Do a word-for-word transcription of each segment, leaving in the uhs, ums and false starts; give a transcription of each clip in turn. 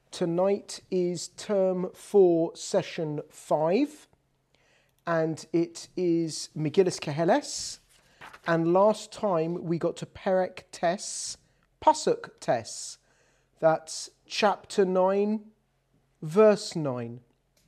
Tonight is term four, session five, and it is Megillas Keheles. And last time we got to Perek Tes, Pasuk Tes. That's chapter nine, verse nine.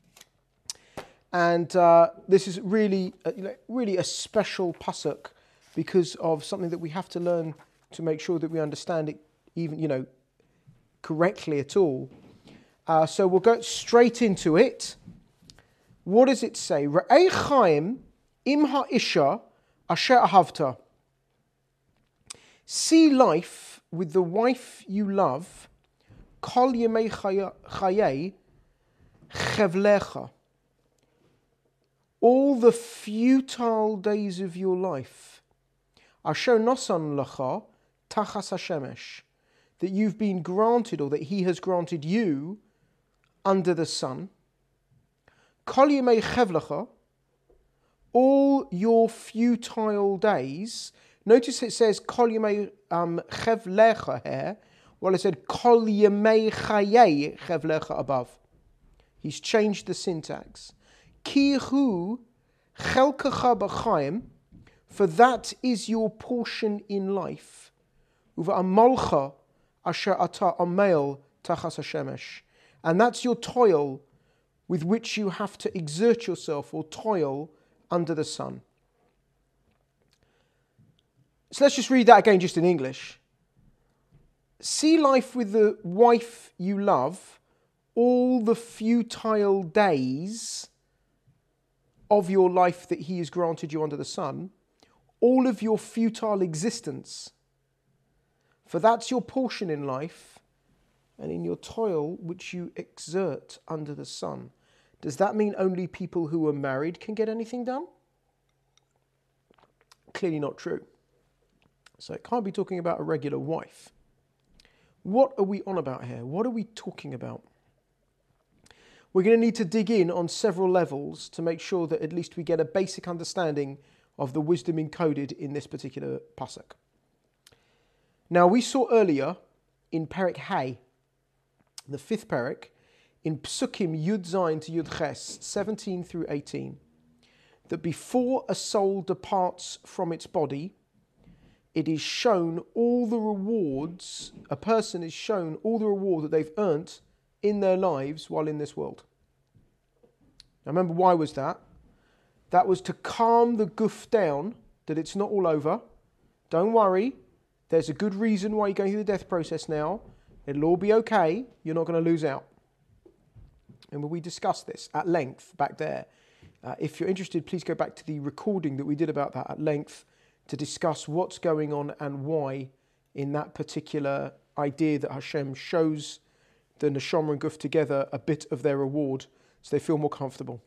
And uh, this is really, uh, really a special pasuk because of something that we have to learn to make sure that we understand it, even you know, correctly at all. Uh, so we'll go straight into it. What does it say? Re'ei chaim im ha'isha asher ahavta. See life with the wife you love. Kol yemei chayei chevlecha. All the futile days of your life. Asher nosan lecha tachas hashemesh. That you've been granted, or that he has granted you, under the sun. Kol yemei chevlecha. All your futile days. Notice it says kol yemei chevlecha here, while it said kol yemei chayei chevlecha above. He's changed the syntax. Ki hu chelkecha b'chaim, for that is your portion in life. Uva amalcha asher ata amel tachas hashemesh, and that's your toil with which you have to exert yourself or toil under the sun. So let's just read that again, just in English. See life with the wife you love, all the futile days of your life that he has granted you under the sun, all of your futile existence. For that's your portion in life and in your toil which you exert under the sun. Does that mean only people who are married can get anything done? Clearly not true. So it can't be talking about a regular wife. What are we on about here? What are we talking about? We're going to need to dig in on several levels to make sure that at least we get a basic understanding of the wisdom encoded in this particular pasuk. Now, we saw earlier in Perek Hay, the fifth Perek, in Psukim Yud Zayin to Yud Ches, seventeen through eighteen, that before a soul departs from its body, it is shown all the rewards, a person is shown all the reward that they've earned in their lives while in this world. Now remember, why was that? That was to calm the guf down, that it's not all over. Don't worry, there's a good reason why you're going through the death process now. It'll all be okay, you're not going to lose out. And we discussed this at length back there. Uh, if you're interested, please go back to the recording that we did about that at length to discuss what's going on and why in that particular idea that Hashem shows the neshama and guf together a bit of their reward so they feel more comfortable.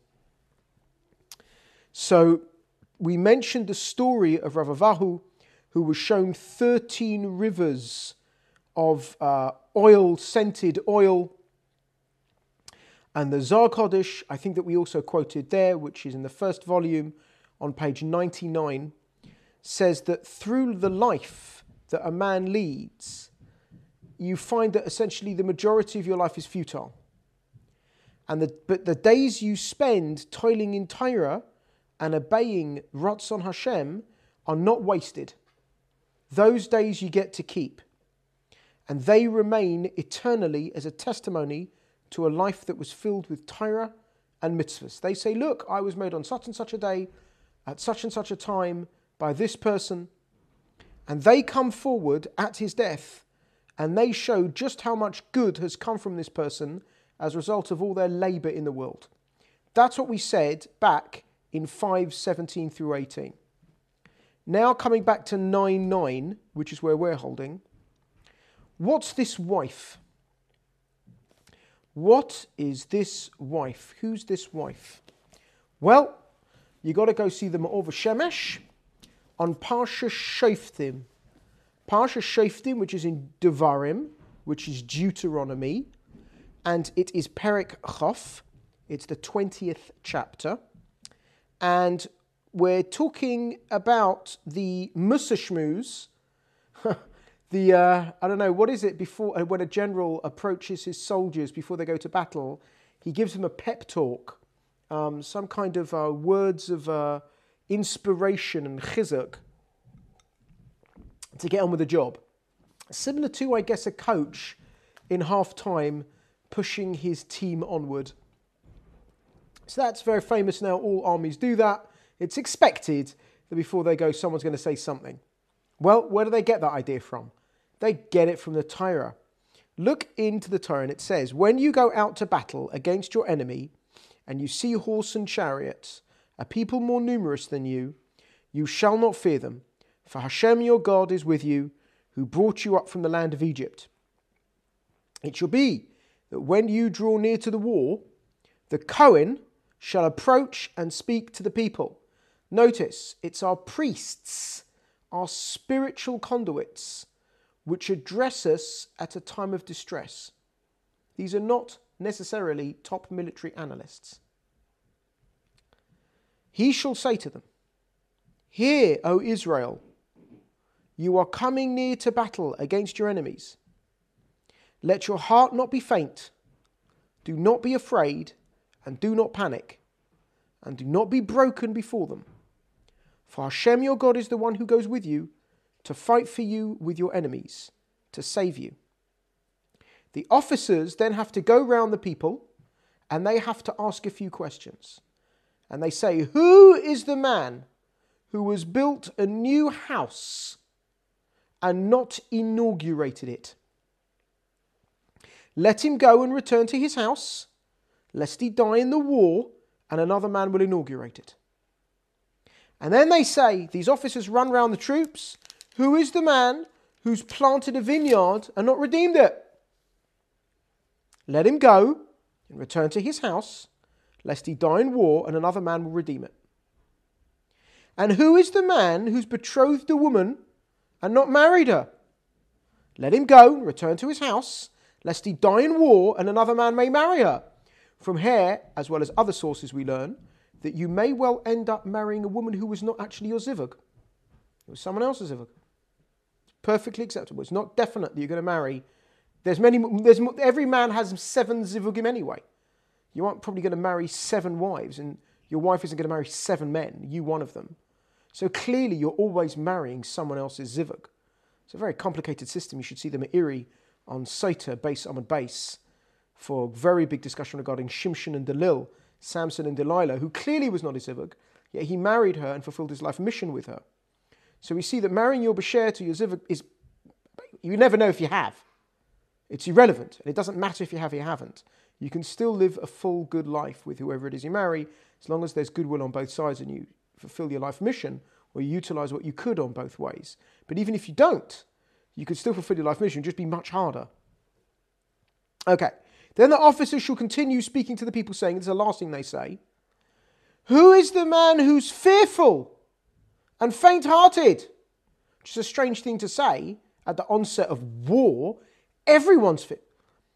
So we mentioned the story of Rav Avahu, who was shown thirteen rivers of uh, oil, scented oil. And the Zohar Kodesh, I think that we also quoted there, which is in the first volume on page ninety-nine, says that through the life that a man leads, you find that essentially the majority of your life is futile. And the, but the days you spend toiling in Torah and obeying Ratzon Hashem are not wasted. Those days you get to keep. And they remain eternally as a testimony to a life that was filled with Torah and mitzvahs. They say, look, I was made on such and such a day, at such and such a time, by this person. And they come forward at his death, and they show just how much good has come from this person as a result of all their labour in the world. That's what we said back in five seventeen through eighteen. Now coming back to nine nine, which is where we're holding, what's this wife? What is this wife? Who's this wife? Well, you got to go see the Ma'or Shemesh on Parsha Shoftim. Parsha Shoftim, which is in Devarim, which is Deuteronomy, and it is Perek Chof. It's the twentieth chapter. And we're talking about the Musa Shmuz, the, uh, I don't know, what is it before, when a general approaches his soldiers before they go to battle, he gives them a pep talk, um, some kind of uh, words of uh, inspiration and chizuk to get on with the job. Similar to, I guess, a coach in half-time pushing his team onward. So that's very famous now. All armies do that. It's expected that before they go, someone's going to say something. Well, where do they get that idea from? They get it from the Torah. Look into the Torah and it says, when you go out to battle against your enemy and you see horse and chariots, a people more numerous than you, you shall not fear them. For Hashem your God is with you, who brought you up from the land of Egypt. It shall be that when you draw near to the war, the Kohen shall approach and speak to the people. Notice, it's our priests, our spiritual conduits, which address us at a time of distress. These are not necessarily top military analysts. He shall say to them, hear, O Israel, you are coming near to battle against your enemies. Let your heart not be faint. Do not be afraid, and do not panic, and do not be broken before them. For Hashem your God is the one who goes with you to fight for you with your enemies, to save you. The officers then have to go round the people, and they have to ask a few questions. And they say, who is the man who has built a new house and not inaugurated it? Let him go and return to his house, lest he die in the war, and another man will inaugurate it. And then they say, these officers run round the troops, who is the man who's planted a vineyard and not redeemed it? Let him go and return to his house, lest he die in war, and another man will redeem it. And who is the man who's betrothed a woman and not married her? Let him go and return to his house, lest he die in war, and another man may marry her. From here, as well as other sources, we learn that you may well end up marrying a woman who was not actually your zivug. It was someone else's zivug. Perfectly acceptable. It's not definite that you're going to marry. There's many. There's every man has seven zivugim anyway. You aren't probably going to marry seven wives, and your wife isn't going to marry seven men. You one of them. So clearly, you're always marrying someone else's zivug. It's a very complicated system. You should see the Meiri on Sota, base Amud base, for a very big discussion regarding Shimshon and Delil, Samson and Delilah, who clearly was not his zivug, yet he married her and fulfilled his life mission with her. So we see that marrying your Basher to your zivug is, you never know if you have. It's irrelevant, and it doesn't matter if you have or you haven't. You can still live a full, good life with whoever it is you marry, as long as there's goodwill on both sides and you fulfill your life mission, or you utilize what you could on both ways. But even if you don't, you could still fulfill your life mission, just be much harder. Okay. Then the officers shall continue speaking to the people, saying, this is the last thing they say, who is the man who's fearful and faint-hearted? Which is a strange thing to say at the onset of war. Everyone's fit.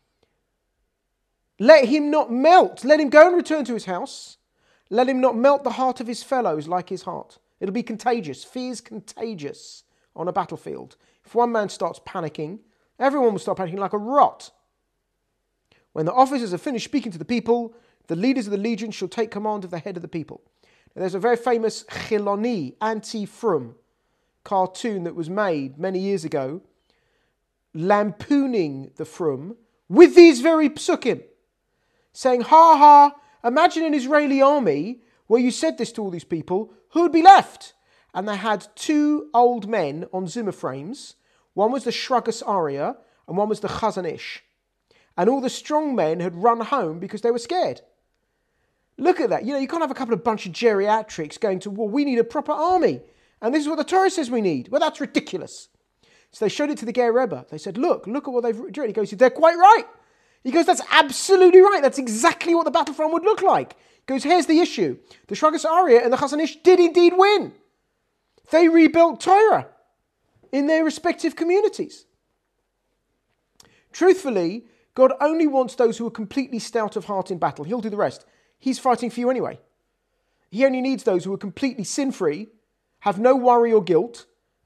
Let him not melt. Let him go and return to his house. Let him not melt the heart of his fellows like his heart. It'll be contagious. Fear's contagious on a battlefield. If one man starts panicking, everyone will start panicking like a rot. When the officers have finished speaking to the people, the leaders of the legion shall take command of the head of the people. Now, there's a very famous Chiloni, anti-Frum cartoon that was made many years ago, lampooning the Frum with these very psukim, saying, ha ha, imagine an Israeli army where you said this to all these people, who would be left? And they had two old men on Zimmer frames. One was the Shragas Aryeh and one was the Chazon Ish. And all the strong men had run home because they were scared. Look at that. You know, you can't have a couple of bunch of geriatrics going to war. We need a proper army. And this is what the Torah says we need. Well, that's ridiculous. So they showed it to the Ger Rebbe. They said, look, look at what they've written. He goes, they're quite right. He goes, that's absolutely right. That's exactly what the battlefront would look like. He goes, here's the issue. The Shragas Aryeh and the Chazon Ish did indeed win. They rebuilt Torah in their respective communities. Truthfully, God only wants those who are completely stout of heart in battle. He'll do the rest. He's fighting for you anyway. He only needs those who are completely sin-free, have no worry or guilt,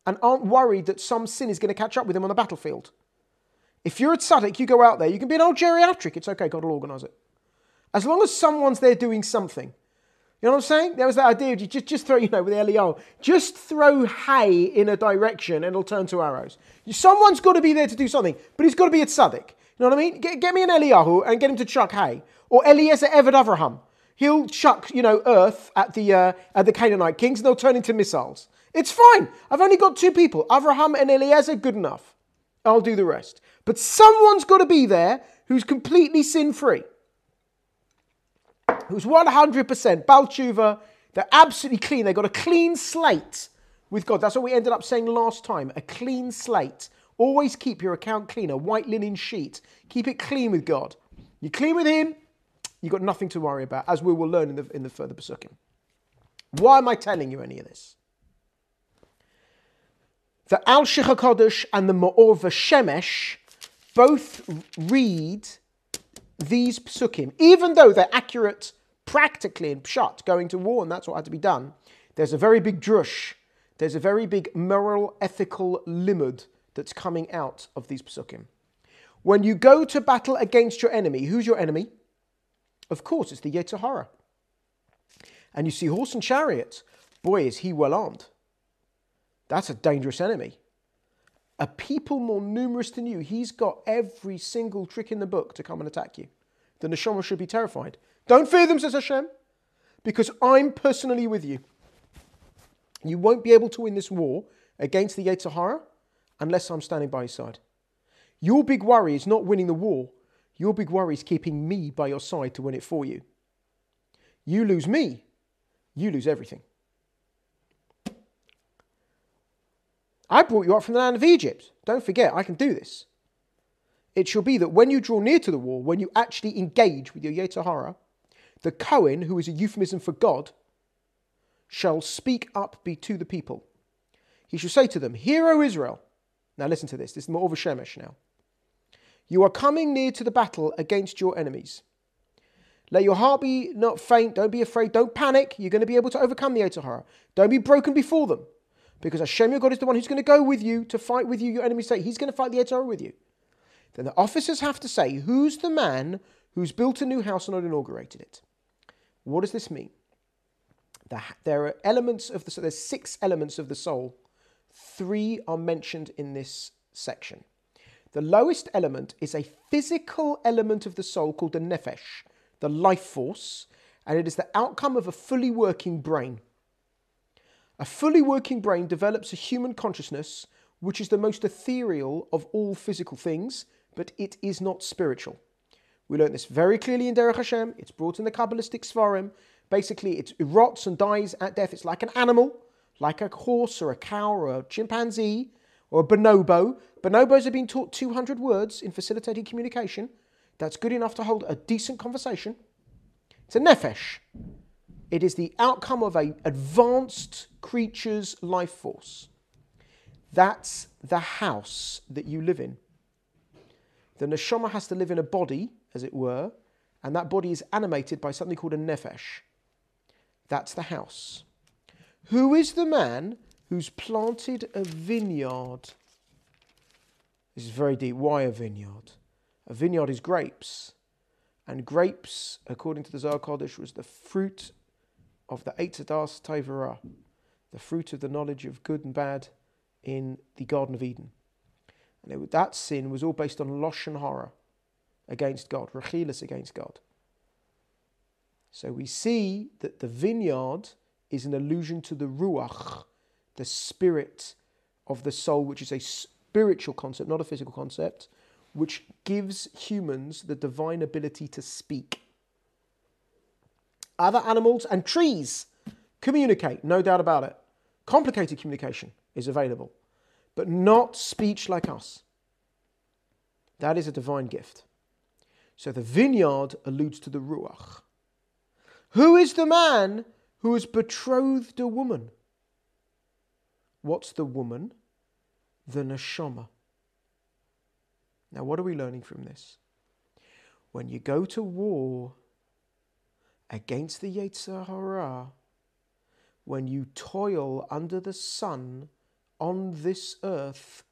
and aren't worried that some sin is going to catch up with them on the battlefield. If you're a tzaddik, you go out there, you can be an old geriatric. It's okay, God will organise it. As long as someone's there doing something. You know what I'm saying? There was that idea of you just, just throw, you know, with Eliyahu, just throw hay in a direction and it'll turn to arrows. Someone's got to be there to do something, but he's got to be a tzaddik. You know what I mean? Get, get me an Eliyahu and get him to chuck hay. Or Eliezer Eved Avraham. He'll chuck, you know, earth at the uh, at the Canaanite kings and they'll turn into missiles. It's fine. I've only got two people. Avraham and Eliezer, good enough. I'll do the rest. But someone's got to be there who's completely sin-free. Who's one hundred percent Baal Tshuva. They're absolutely clean. They've got a clean slate with God. That's what we ended up saying last time. A clean slate. Always keep your account clean. A white linen sheet. Keep it clean with God. You're clean with Him, you've got nothing to worry about, as we will learn in the, in the further Pesukim. Why am I telling you any of this? The Al-Shich HaKodesh and the Ma'or V'Shemesh both read these Pesukim. Even though they're accurate practically in Pshat, going to war, and that's what had to be done, there's a very big drush. There's a very big moral, ethical limud that's coming out of these Pesukim. When you go to battle against your enemy, who's your enemy? Of course, it's the Yetzer Hara. And you see horse and chariot. Boy, is he well armed. That's a dangerous enemy. A people more numerous than you, he's got every single trick in the book to come and attack you. The neshama should be terrified. Don't fear them, says Hashem, because I'm personally with you. You won't be able to win this war against the Yetzer Hara unless I'm standing by your side. Your big worry is not winning the war. Your big worry is keeping me by your side to win it for you. You lose me, you lose everything. I brought you up from the land of Egypt. Don't forget, I can do this. It shall be that when you draw near to the war, when you actually engage with your Yetzer Hara, the Kohen, who is a euphemism for God, shall speak up be to the people. He shall say to them, Hear, O Israel. Now listen to this. This is Ma'or V'Shemesh now. You are coming near to the battle against your enemies. Let your heart be not faint. Don't be afraid. Don't panic. You're going to be able to overcome the Yetzer Hara. Don't be broken before them. Because Hashem, your God, is the one who's going to go with you to fight with you, your enemies say. He's going to fight the Yetzer Hara with you. Then the officers have to say, who's the man who's built a new house and not inaugurated it? What does this mean? There are elements of the soul. There's six elements of the soul. Three are mentioned in this section. The lowest element is a physical element of the soul called the nefesh, the life force, and it is the outcome of a fully working brain. A fully working brain develops a human consciousness, which is the most ethereal of all physical things, but it is not spiritual. We learn this very clearly in Derech Hashem. It's brought in the Kabbalistic Svarim. Basically, it rots and dies at death. It's like an animal, like a horse or a cow or a chimpanzee or a bonobo. Bonobos have been taught two hundred words in facilitating communication. That's good enough to hold a decent conversation. It's a nefesh. It is the outcome of an advanced creature's life force. That's the house that you live in. The neshama has to live in a body, as it were, and that body is animated by something called a nefesh. That's the house. Who is the man who's planted a vineyard? This is very deep. Why a vineyard? A vineyard is grapes. And grapes, according to the Zohar Kodesh, was the fruit of the Eitz Hadas Tevurah, the fruit of the knowledge of good and bad in the Garden of Eden. And it, that sin was all based on Lashon Hara, against God, Rechilas against God. So we see that the vineyard is an allusion to the Ruach, the spirit of the soul, which is a spiritual concept, not a physical concept, which gives humans the divine ability to speak. Other animals and trees communicate, no doubt about it. Complicated communication is available, but not speech like us. That is a divine gift. So the vineyard alludes to the Ruach. Who is the man who has betrothed a woman? What's the woman? The neshama. Now, what are we learning from this? When you go to war against the Yetzer Hara, when you toil under the sun on this earth,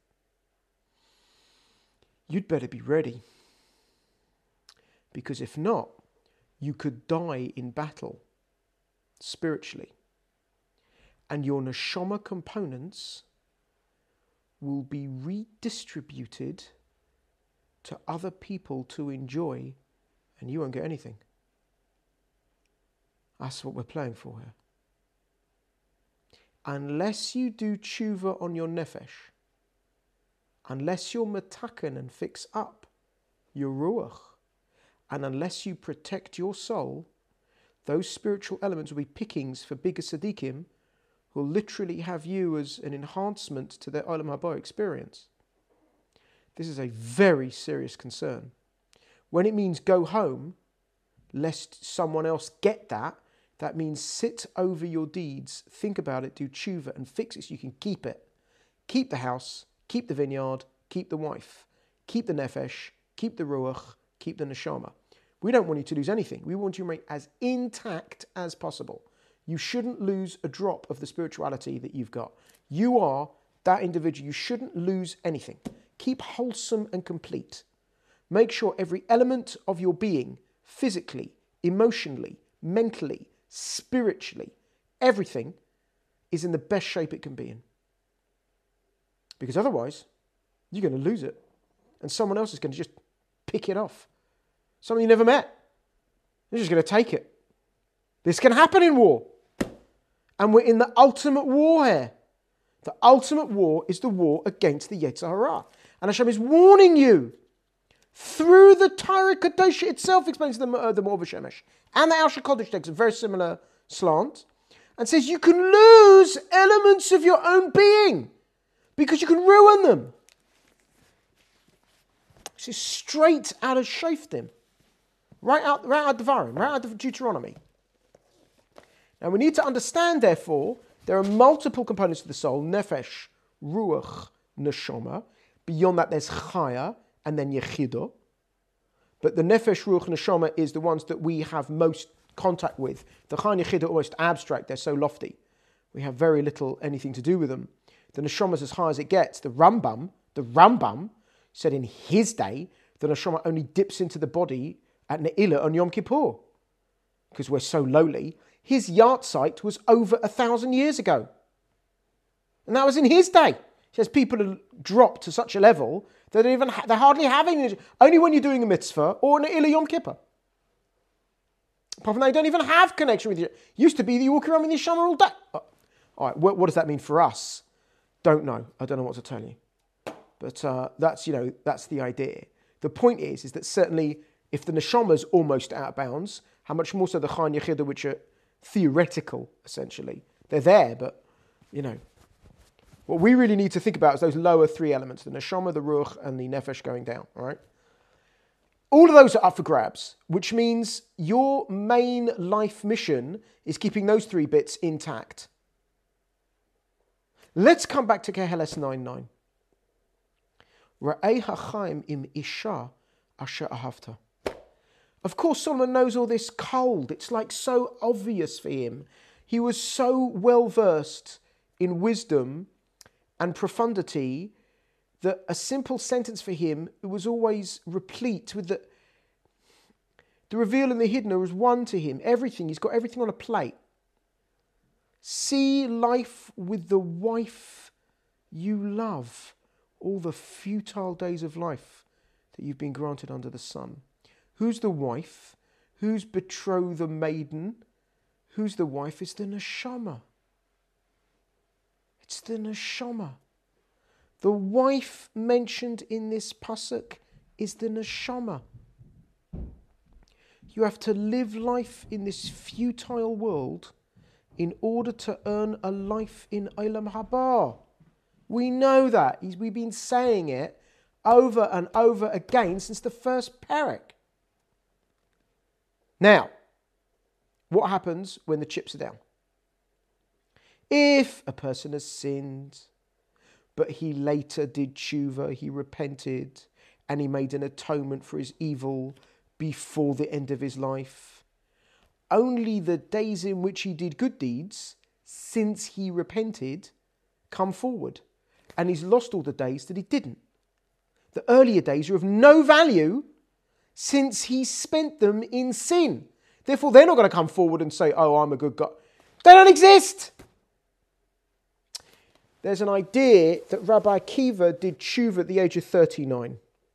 you'd better be ready. Because if not, you could die in battle, spiritually. And your neshama components will be redistributed to other people to enjoy, and you won't get anything. That's what we're playing for here. Unless you do tshuva on your nefesh, unless you're metaken and fix up your ruach, and unless you protect your soul, those spiritual elements will be pickings for bigger tzaddikim who will literally have you as an enhancement to their Olam Haba experience. This is a very serious concern. When it means go home, lest someone else get that, that means sit over your deeds, think about it, do tshuva and fix it so you can keep it. Keep the house, keep the vineyard, keep the wife, keep the nefesh, keep the ruach, keep the neshama. We don't want you to lose anything. We want you to remain as intact as possible. You shouldn't lose a drop of the spirituality that you've got. You are that individual. You shouldn't lose anything. Keep wholesome and complete. Make sure every element of your being, physically, emotionally, mentally, spiritually, everything is in the best shape it can be in. Because otherwise, you're going to lose it. And someone else is going to just pick it off. Someone you never met. They're just going to take it. This can happen in war. And we're in the ultimate war here. The ultimate war is the war against the Yetzer Hara. And Hashem is warning you through the Torah Kadosh itself, explains the, uh, the Ma'or Shemesh. And the Al Kodesh takes a very similar slant and says you can lose elements of your own being because you can ruin them. This is straight out of Shoftim. Right out, right out of Devarim, right out of Deuteronomy. Now we need to understand, therefore, there are multiple components to the soul: nefesh, ruach, neshama. Beyond that, there's chaya and then yechidah. But the nefesh, ruach, neshama is the ones that we have most contact with. The chaya and yechidah are almost abstract; they're so lofty. We have very little anything to do with them. The neshama is as high as it gets. The Rambam, the Rambam said in his day, the neshama only dips into the body at Ne'ilah on Yom Kippur, because we're so lowly. His yahrzeit was over a thousand years ago. And that was in his day. He says people have dropped to such a level that they even ha- they're hardly having, only when you're doing a mitzvah or Ne'ilah Yom Kippur. Apart from that, you don't even have connection with you. Used to be that you walk around with your neshama all day. Oh, all right, what, what does that mean for us? Don't know. I don't know what to tell you. But uh, that's, you know, that's the idea. The point is, is that certainly if the neshama's almost out of bounds, how much more so the chaya and yechidah, which are theoretical, essentially. They're there, but, you know. What we really need to think about is those lower three elements, the neshama, the ruach, and the nefesh going down, all right? All of those are up for grabs, which means your main life mission is keeping those three bits intact. Let's come back to Keheles nine nine. Ra'ei ha'chaim im isha asher ahavta. Of course, Solomon knows all this cold. It's like so obvious for him. He was so well versed in wisdom and profundity that a simple sentence for him was always replete with the, the reveal and the hidden was one to him. Everything, he's got everything on a plate. See life with the wife you love, all the futile days of life that you've been granted under the sun. Who's the wife? Who's betrothed the maiden? Who's the wife? It's the neshama. It's the neshama. The wife mentioned in this pasuk is the neshama. You have to live life in this futile world in order to earn a life in Olam Haba. We know that. We've been saying it over and over again since the first parak. Now, what happens when the chips are down? If a person has sinned, but he later did tshuva, he repented, and he made an atonement for his evil before the end of his life, only the days in which he did good deeds, since he repented, come forward. and he's lost all the days that he didn't. The earlier days are of no value since he spent them in sin. Therefore, they're not going to come forward and say, oh, I'm a good guy. They don't exist. There's an idea that Rabbi Akiva did tshuva at the age of thirty-nine.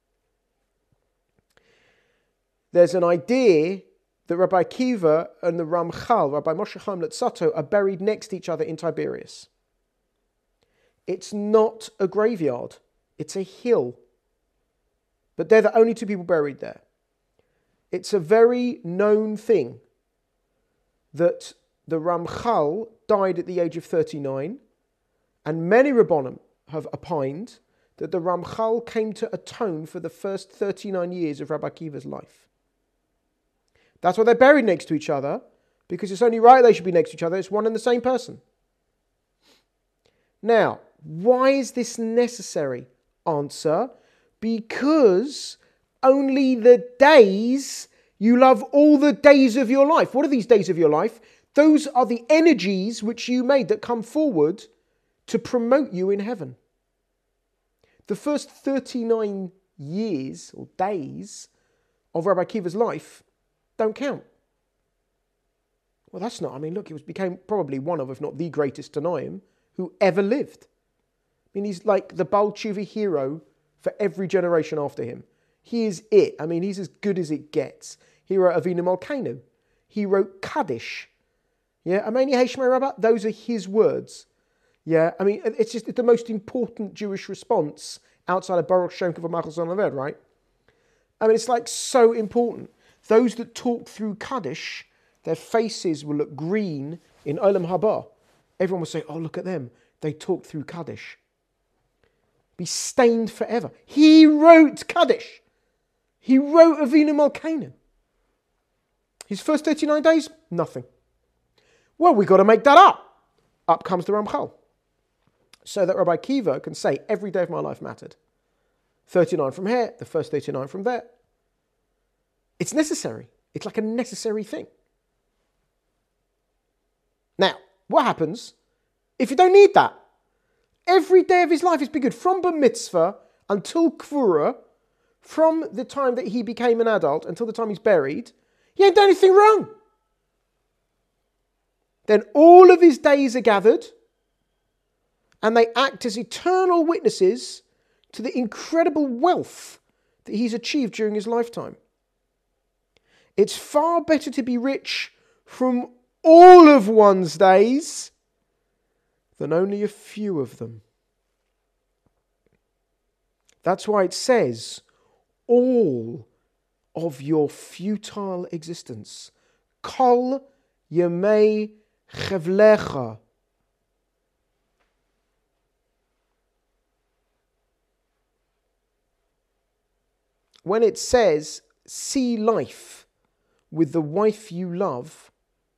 There's an idea that Rabbi Akiva and the Ramchal, Rabbi Moshe Chaim Luzzatto, are buried next to each other in Tiberias. It's not a graveyard. It's a hill. But they're the only two people buried there. It's a very known thing that the Ramchal died at the age of thirty-nine, and many Rabbonim have opined that the Ramchal came to atone for the first thirty-nine years of Rabbi Akiva's life. That's why they're buried next to each other, because it's only right they should be next to each other. It's one and the same person. Now, why is this necessary? Answer, because only the days you love all the days of your life. What are these days of your life? Those are the energies which you made that come forward to promote you in heaven. The first thirty-nine years or days of Rabbi Akiva's life don't count. Well, that's not, I mean, look, he was became probably one of, if not the greatest Tanoim who ever lived. I mean, he's like the Baal Tshuva hero for every generation after him. He is it. I mean, he's as good as it gets. He wrote Avinu Malkeinu. He wrote Kaddish. Yeah, Ameni Heshmei Rabbah, those are his words. Yeah, I mean, it's just the most important Jewish response outside of Baruch Shem Tov Malchus Aved, right? I mean, it's like so important. Those that talk through Kaddish, their faces will look green in Olam Haba. Everyone will say, oh, look at them. They talk through Kaddish. Be stained forever. He wrote Kaddish. He wrote Avinu Malkeinu. His first thirty-nine days, nothing. Well, we've got to make that up. Up comes the Ramchal. So that Rabbi Akiva can say, every day of my life mattered. thirty-nine from here, the first thirty-nine from there. It's necessary. It's like a necessary thing. Now, what happens if you don't need that? Every day of his life is be good. From Bar Mitzvah until Kvura, from the time that he became an adult until the time he's buried, he ain't done anything wrong. Then all of his days are gathered, and they act as eternal witnesses to the incredible wealth that he's achieved during his lifetime. It's far better to be rich from all of one's days than only a few of them. That's why it says, all of your futile existence. Kol yemei chevlecha. When it says, see life with the wife you love,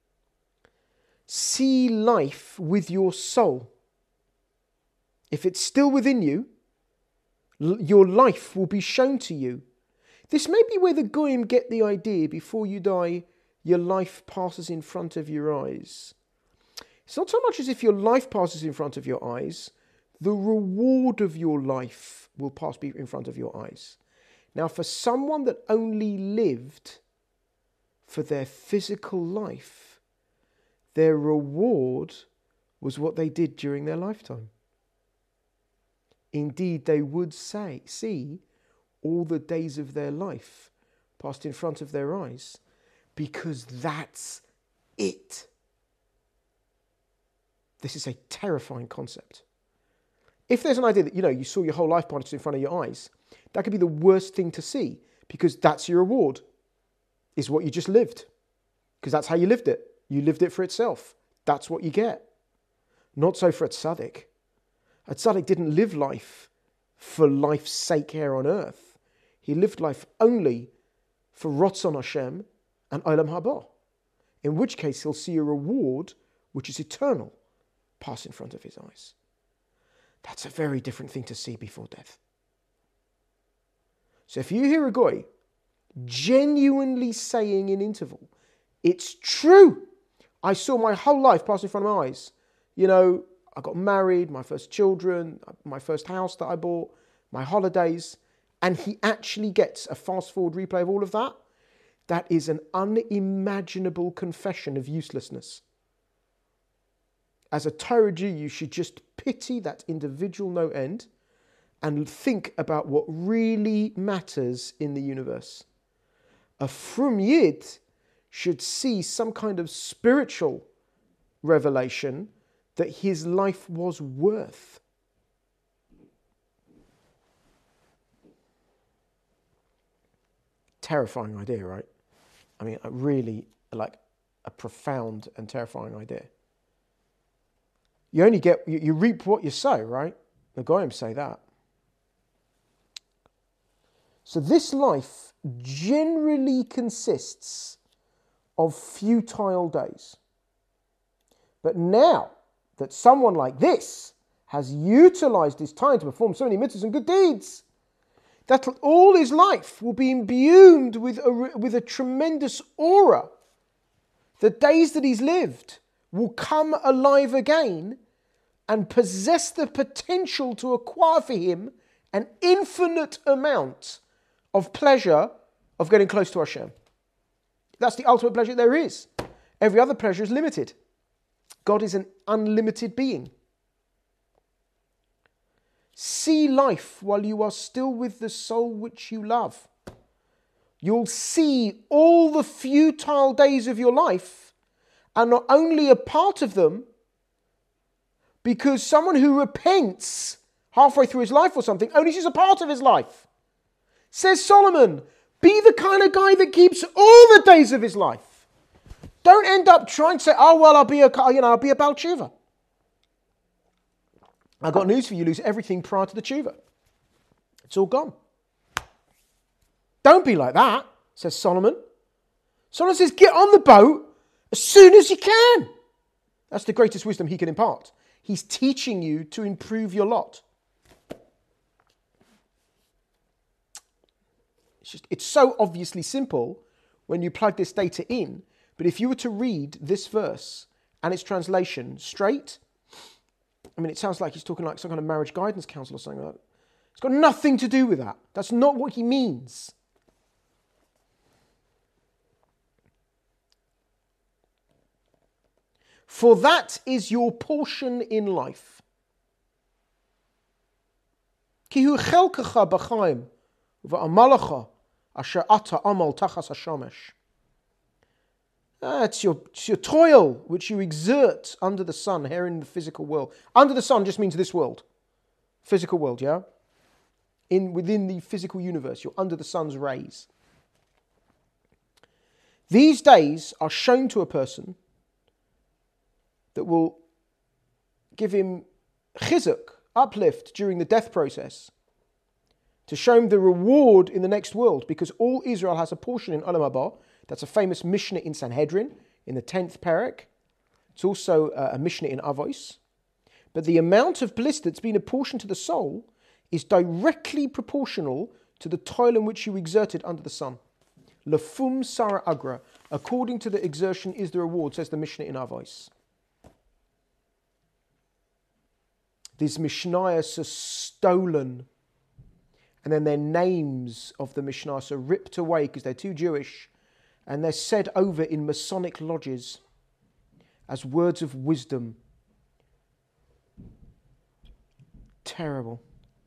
see life with your soul. If it's still within you, l- your life will be shown to you. This may be where the Goyim get the idea, before you die, your life passes in front of your eyes. It's not so much as if your life passes in front of your eyes, the reward of your life will pass in front of your eyes. Now, for someone that only lived for their physical life, their reward was what they did during their lifetime. Indeed, they would say, see all the days of their life passed in front of their eyes, because that's it. This is a terrifying concept. If there's an idea that, you know, you saw your whole life passed in front of your eyes, that could be the worst thing to see, because that's your reward, is what you just lived. Because that's how you lived it. You lived it for itself. That's what you get. Not so for a tzaddik. A tzaddik didn't live life for life's sake here on earth. He lived life only for Ratzon Hashem and Olam Haba. In which case he'll see a reward which is eternal pass in front of his eyes. That's a very different thing to see before death. So if you hear a goy genuinely saying in interval, it's true, I saw my whole life pass in front of my eyes. You know, I got married, my first children, my first house that I bought, my holidays, and he actually gets a fast forward replay of all of that. That is an unimaginable confession of uselessness. As a Torah Jew, you should just pity that individual no end and think about what really matters in the universe. A Frum Yid should see some kind of spiritual revelation that his life was worth. Terrifying idea, right? I mean, a really, like, a profound and terrifying idea. You only get, you, you reap what you sow, right? The Goyim say that. So this life generally consists of futile days. But now that someone like this has utilized his time to perform so many mitzvahs and good deeds, that all his life will be imbued with a, with a tremendous aura. The days that he's lived will come alive again and possess the potential to acquire for him an infinite amount of pleasure of getting close to Hashem. That's the ultimate pleasure there is. Every other pleasure is limited. God is an unlimited being. See life while you are still with the soul which you love. You'll see all the futile days of your life are not only a part of them, because someone who repents halfway through his life or something only sees a part of his life. Says Solomon, be the kind of guy that keeps all the days of his life. Don't end up trying to say, oh, well, I'll be a, you know, I'll be a Baal Tshuva. I've got news for you. You lose everything prior to the tshuva. It's all gone. Don't be like that, says Solomon. Solomon says, get on the boat as soon as you can. That's the greatest wisdom he can impart. He's teaching you to improve your lot. It's just, it's so obviously simple when you plug this data in. But if you were to read this verse and its translation straight, I mean, it sounds like he's talking like some kind of marriage guidance counsel or something like that. It's got nothing to do with that. That's not what he means. For that is your portion in life. Ki hu chelkecha b'chaim v'amalacha asher ata amal tachas hashamesh. Ah, it's your, it's your toil which you exert under the sun here in the physical world. Under the sun just means this world. Physical world, yeah? In within the physical universe, you're under the sun's rays. These days are shown to a person that will give him chizuk, uplift during the death process, to show him the reward in the next world, because all Israel has a portion in Olam Haba. That's a famous Mishnah in Sanhedrin, in the tenth parak. It's also uh, a Mishnah in Avos. But the amount of bliss that's been apportioned to the soul is directly proportional to the toil in which you exerted under the sun. Lefum Sara Agra. According to the exertion is the reward, says the Mishnah in Avos. These Mishnayos are stolen, and then their names of the Mishnayos are ripped away because they're too Jewish, and they're said over in Masonic lodges as words of wisdom. Terrible.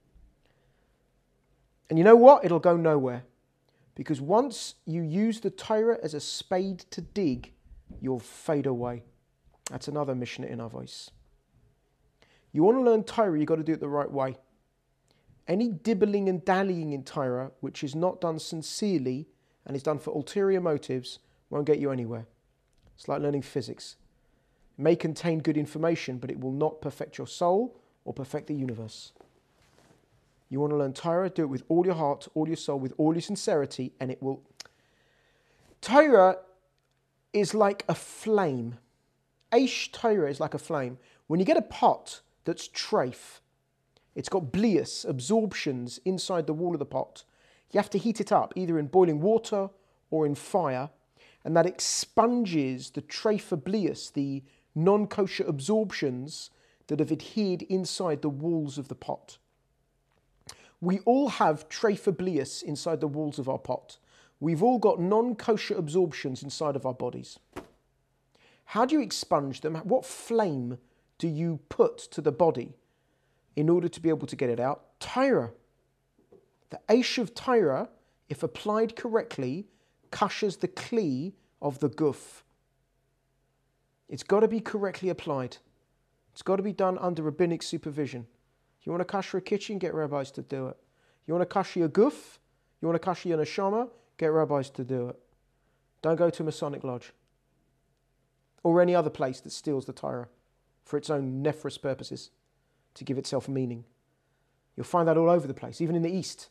And you know what? It'll go nowhere. Because once you use the Torah as a spade to dig, you'll fade away. That's another Mishnah in Avos. You want to learn Torah, you've got to do it the right way. Any dibbling and dallying in Torah, which is not done sincerely and is done for ulterior motives, won't get you anywhere. It's like learning physics. It may contain good information, but it will not perfect your soul or perfect the universe. You want to learn Torah, do it with all your heart, all your soul, with all your sincerity, and it will... Torah is like a flame. Aish Torah is like a flame. When you get a pot that's treif, it's got blius, absorptions inside the wall of the pot. You have to heat it up, either in boiling water or in fire, and that expunges the treif blius, the non-kosher absorptions, that have adhered inside the walls of the pot. We all have trophoblius inside the walls of our pot. We've all got non-kosher absorptions inside of our bodies. How do you expunge them? What flame do you put to the body in order to be able to get it out? Tyra. The Aish of Tyra, if applied correctly, kashers the kli of the guf. It's got to be correctly applied. It's got to be done under rabbinic supervision. You want to kasher a kitchen? Get rabbis to do it. You want to kasher your guf? You want to kasher your neshama? Get rabbis to do it. Don't go to a Masonic lodge or any other place that steals the Torah for its own nefarious purposes to give itself meaning. You'll find that all over the place, even in the East.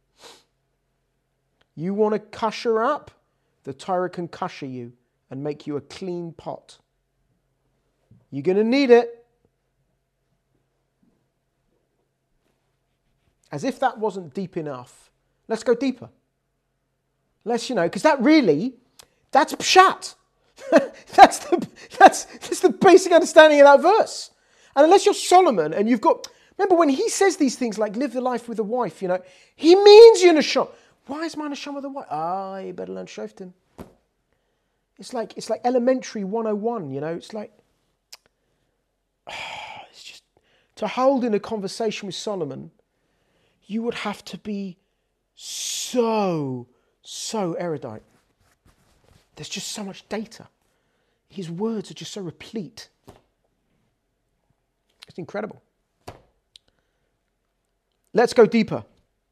You want to kasher up? The Torah can kasher you and make you a clean pot. You're going to need it. As if that wasn't deep enough, let's go deeper. Let's, you know, because that really, that's pshat. that's, the, that's, that's the basic understanding of that verse. And unless you're Solomon and you've got, remember when he says these things like live the life with a wife, you know, he means you're neshama. Why is my neshama the wife? Ah, you better learn shoftim. It's like, it's like elementary one oh one, you know, it's like, it's just, to hold in a conversation with Solomon, you would have to be so, so erudite. There's just so much data. His words are just so replete. It's incredible. Let's go deeper.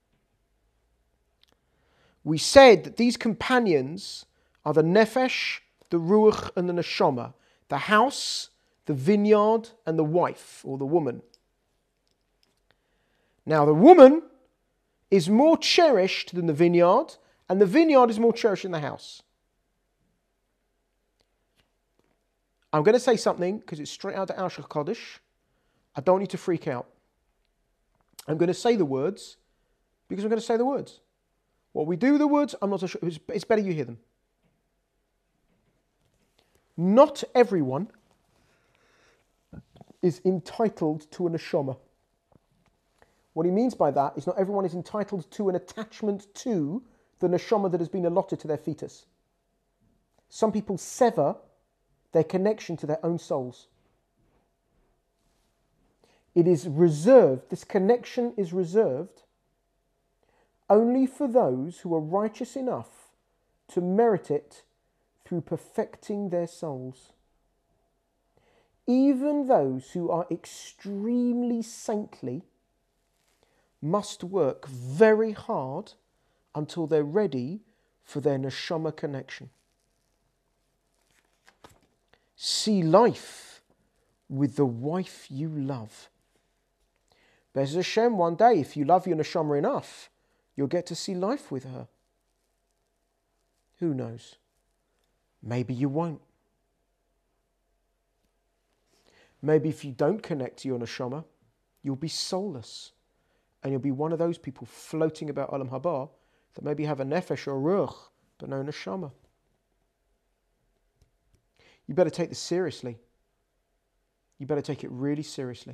We said that these companions are the nefesh, the ruach, and the neshama, the house, the vineyard, and the wife, or the woman. Now, the woman is more cherished than the vineyard, and the vineyard is more cherished than the house. I'm going to say something because it's straight out of Aruch HaKodesh. I don't need to freak out. I'm going to say the words because I'm going to say the words. What we do with the words, I'm not so sure. It's better you hear them. Not everyone is entitled to a neshama. What he means by that is not everyone is entitled to an attachment to the neshama that has been allotted to their fetus. Some people sever their connection to their own souls. It is reserved, this connection is reserved only for those who are righteous enough to merit it through perfecting their souls. Even those who are extremely saintly must work very hard until they're ready for their neshama connection. See life with the wife you love. Be'ez Hashem, one day, if you love your neshama enough, you'll get to see life with her. Who knows? Maybe you won't. Maybe if you don't connect to your neshama, you'll be soulless. And you'll be one of those people floating about Olam Haba that maybe have a nefesh or a ruach, but no neshama. You better take this seriously. You better take it really seriously.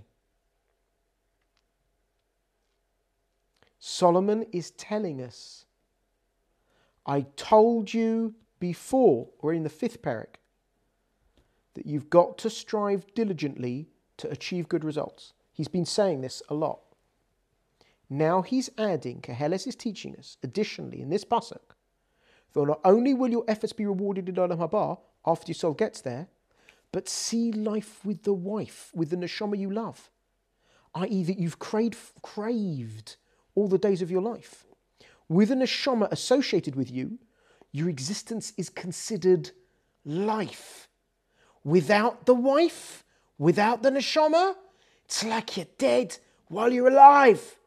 Solomon is telling us, I told you before, or in the fifth parak, that you've got to strive diligently to achieve good results. He's been saying this a lot. Now he's adding, Keheles is teaching us, additionally in this pasuk, though not only will your efforts be rewarded in Olam Haba after your soul gets there, but see life with the wife, with the neshama you love, that is that you've craved, craved all the days of your life. With a neshama associated with you, your existence is considered life. Without the wife, without the neshama, it's like you're dead while you're alive.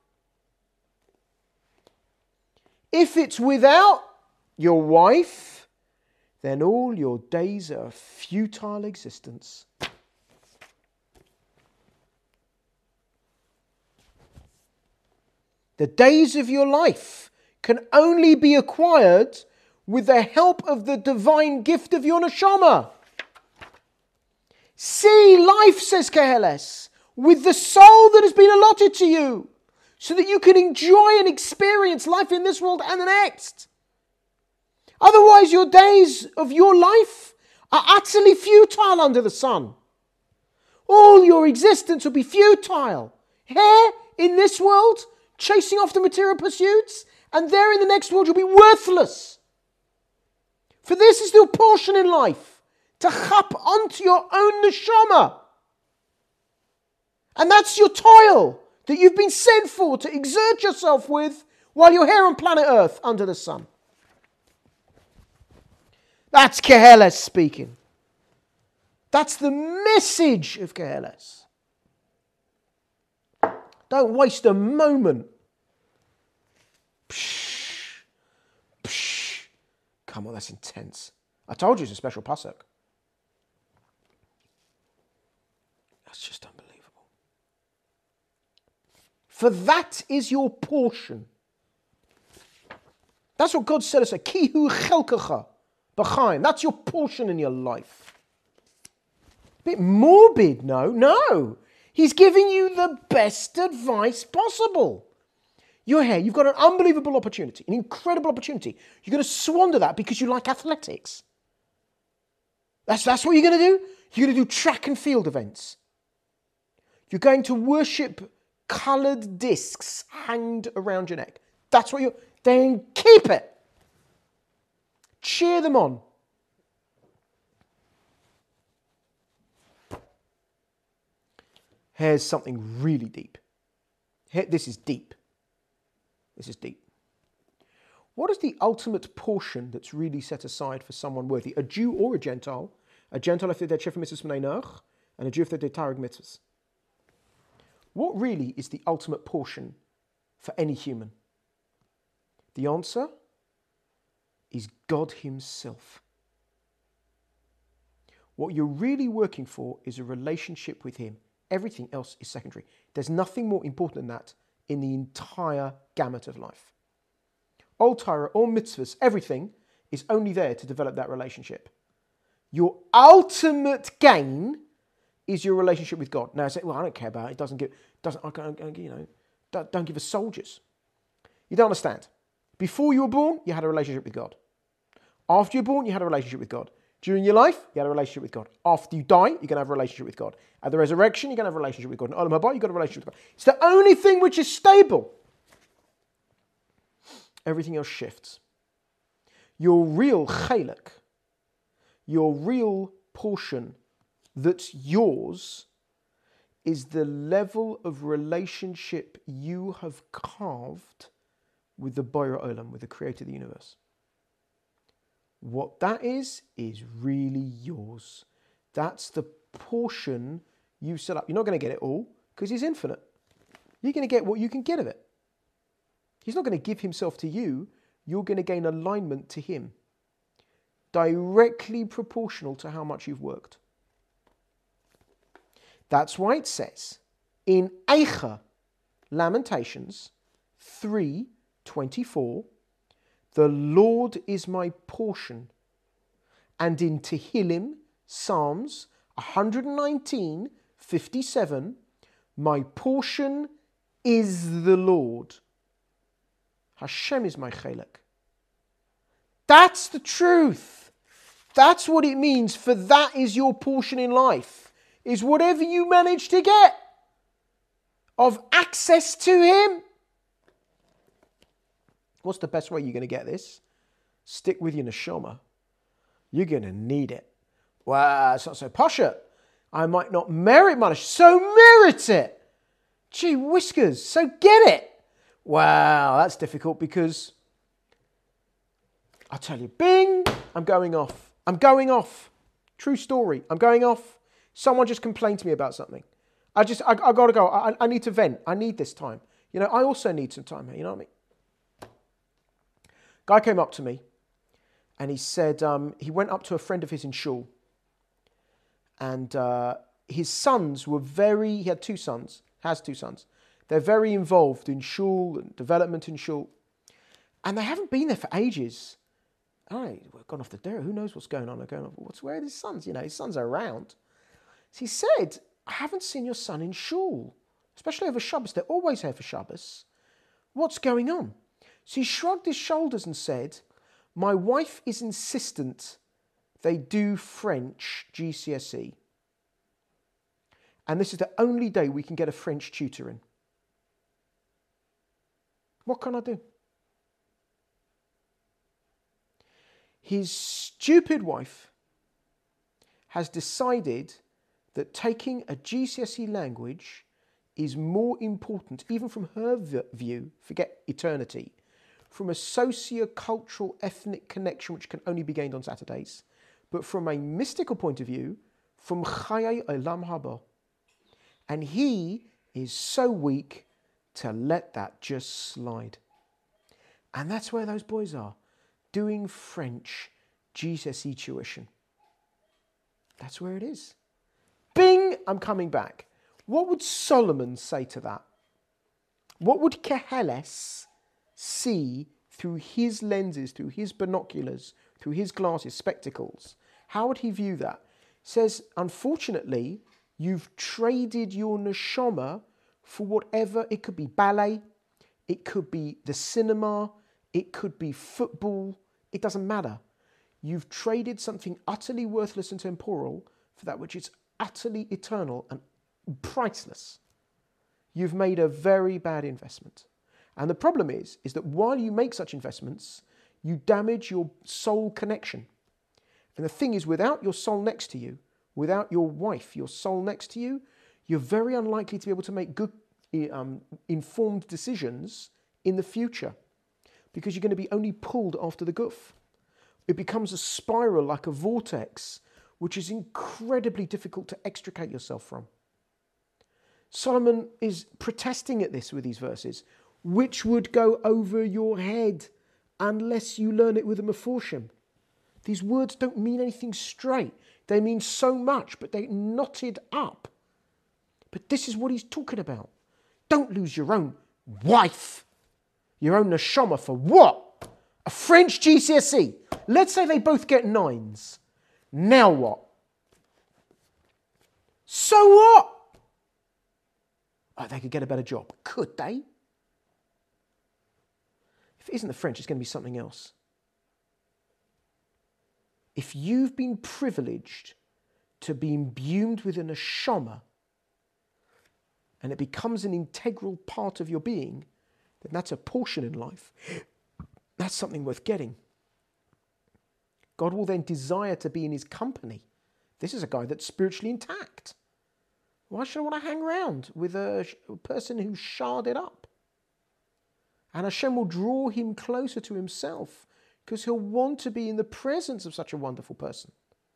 If it's without your wife, then all your days are a futile existence. The days of your life can only be acquired with the help of the divine gift of your neshama. See life, says Keheles, with the soul that has been allotted to you, so that you can enjoy and experience life in this world and the next. Otherwise, your days of your life are utterly futile under the sun. All your existence will be futile. Here, in this world, chasing after material pursuits, and there in the next world, you'll be worthless. For this is your portion in life, to chap onto your own neshama. And that's your toil that you've been sent for to exert yourself with while you're here on planet Earth under the sun. That's Keheles speaking. That's the message of Keheles. Don't waste a moment. Psh, psh. Come on, that's intense. I told you it's a special pasuk. That's just unbelievable. For that is your portion. That's what God said us. Kihu chelkacha b'chaim. That's your portion in your life. A bit morbid, no? No. He's giving you the best advice possible. You're here. You've got an unbelievable opportunity, an incredible opportunity. You're going to squander that because you like athletics. That's, that's what you're going to do? You're going to do track and field events. You're going to worship coloured discs hanged around your neck. That's what you're... Then keep it. Cheer them on. Here's something really deep. Here, this is deep. This is deep. What is the ultimate portion that's really set aside for someone worthy? A Jew or a Gentile? A Gentile if they're Shefa Mitzvahs B'nai Noach, and a Jew if they're Tarek Mitzvahs. What really is the ultimate portion for any human? The answer is God Himself. What you're really working for is a relationship with Him. Everything else is secondary. There's nothing more important than that in the entire gamut of life. All Torah, all mitzvahs, everything is only there to develop that relationship. Your ultimate gain is your relationship with God. Now I say, well, I don't care about it. It doesn't give, doesn't, I can't, you know, don't, don't give us soldiers. You don't understand. Before you were born, you had a relationship with God. After you were born, you had a relationship with God. During your life, you had a relationship with God. After you die, you're going to have a relationship with God. At the resurrection, you're going to have a relationship with God. In Olam Haba, you've got a relationship with God. It's the only thing which is stable. Everything else shifts. Your real chelek, your real portion that's yours, is the level of relationship you have carved with the Borei Olam, with the creator of the universe. What that is, is really yours. That's the portion you set up. You're not going to get it all because He's infinite. You're going to get what you can get of it. He's not going to give Himself to you. You're going to gain alignment to Him. Directly proportional to how much you've worked. That's why it says in Eicha, Lamentations three twenty-four, the Lord is my portion. And in Tehillim, Psalms one nineteen, fifty-seven, my portion is the Lord. Hashem is my chelek. That's the truth. That's what it means, for that is your portion in life, is whatever you manage to get of access to Him. What's the best way you're going to get this? Stick with your neshama. You're going to need it. Well, it's not so posher. I might not merit much, so merit it. Gee whiskers, so get it. Wow, that's difficult because I tell you, bing, I'm going off. I'm going off. True story. I'm going off. Someone just complained to me about something. I just, I, I got to go. I, I need to vent. I need this time. You know, I also need some time here. You know what I mean? Guy came up to me and he said um, he went up to a friend of his in shul, and uh, his sons were very, he had two sons, has two sons. They're very involved in shul and development in shul, and they haven't been there for ages. Oh, we've gone off the dare. Who knows what's going on? They're going on. What's where are his sons? You know, his sons are around. So he said, I haven't seen your son in shul, especially over Shabbos. They're always here for Shabbos. What's going on? So he shrugged his shoulders and said, my wife is insistent they do French G C S E. And this is the only day we can get a French tutor in. What can I do? His stupid wife has decided that taking a G C S E language is more important, even from her view, forget eternity, from a socio-cultural ethnic connection which can only be gained on Saturdays, but from a mystical point of view, from Chayei Olam Haba. And he is so weak to let that just slide. And that's where those boys are, doing French G C S E tuition. That's where it is. Bing, I'm coming back. What would Solomon say to that? What would Keheles see through his lenses, through his binoculars, through his glasses, spectacles? How would he view that? He says, unfortunately, you've traded your neshama for whatever. It could be ballet, it could be the cinema, it could be football. It doesn't matter. You've traded something utterly worthless and temporal for that which is utterly eternal and priceless. You've made a very bad investment. And the problem is, is that while you make such investments, you damage your soul connection. And the thing is, without your soul next to you, without your wife, your soul next to you, you're very unlikely to be able to make good, um, informed decisions in the future, because you're going to be only pulled after the goof. It becomes a spiral, like a vortex, which is incredibly difficult to extricate yourself from. Solomon is protesting at this with these verses, which would go over your head unless you learn it with a meforshim. These words don't mean anything straight. They mean so much, but they're knotted up. But this is what he's talking about. Don't lose your own wife, your own neshama for what? A French G C S E. Let's say they both get nines. Now what? So what? Oh, they could get a better job. Could they? If it isn't the French, it's going to be something else. If you've been privileged to be imbued with a neshama, and it becomes an integral part of your being, then that's a portion in life. That's something worth getting. God will then desire to be in his company. This is a guy that's spiritually intact. Why should I want to hang around with a person who's sharded up? And Hashem will draw him closer to himself, because he'll want to be in the presence of such a wonderful person.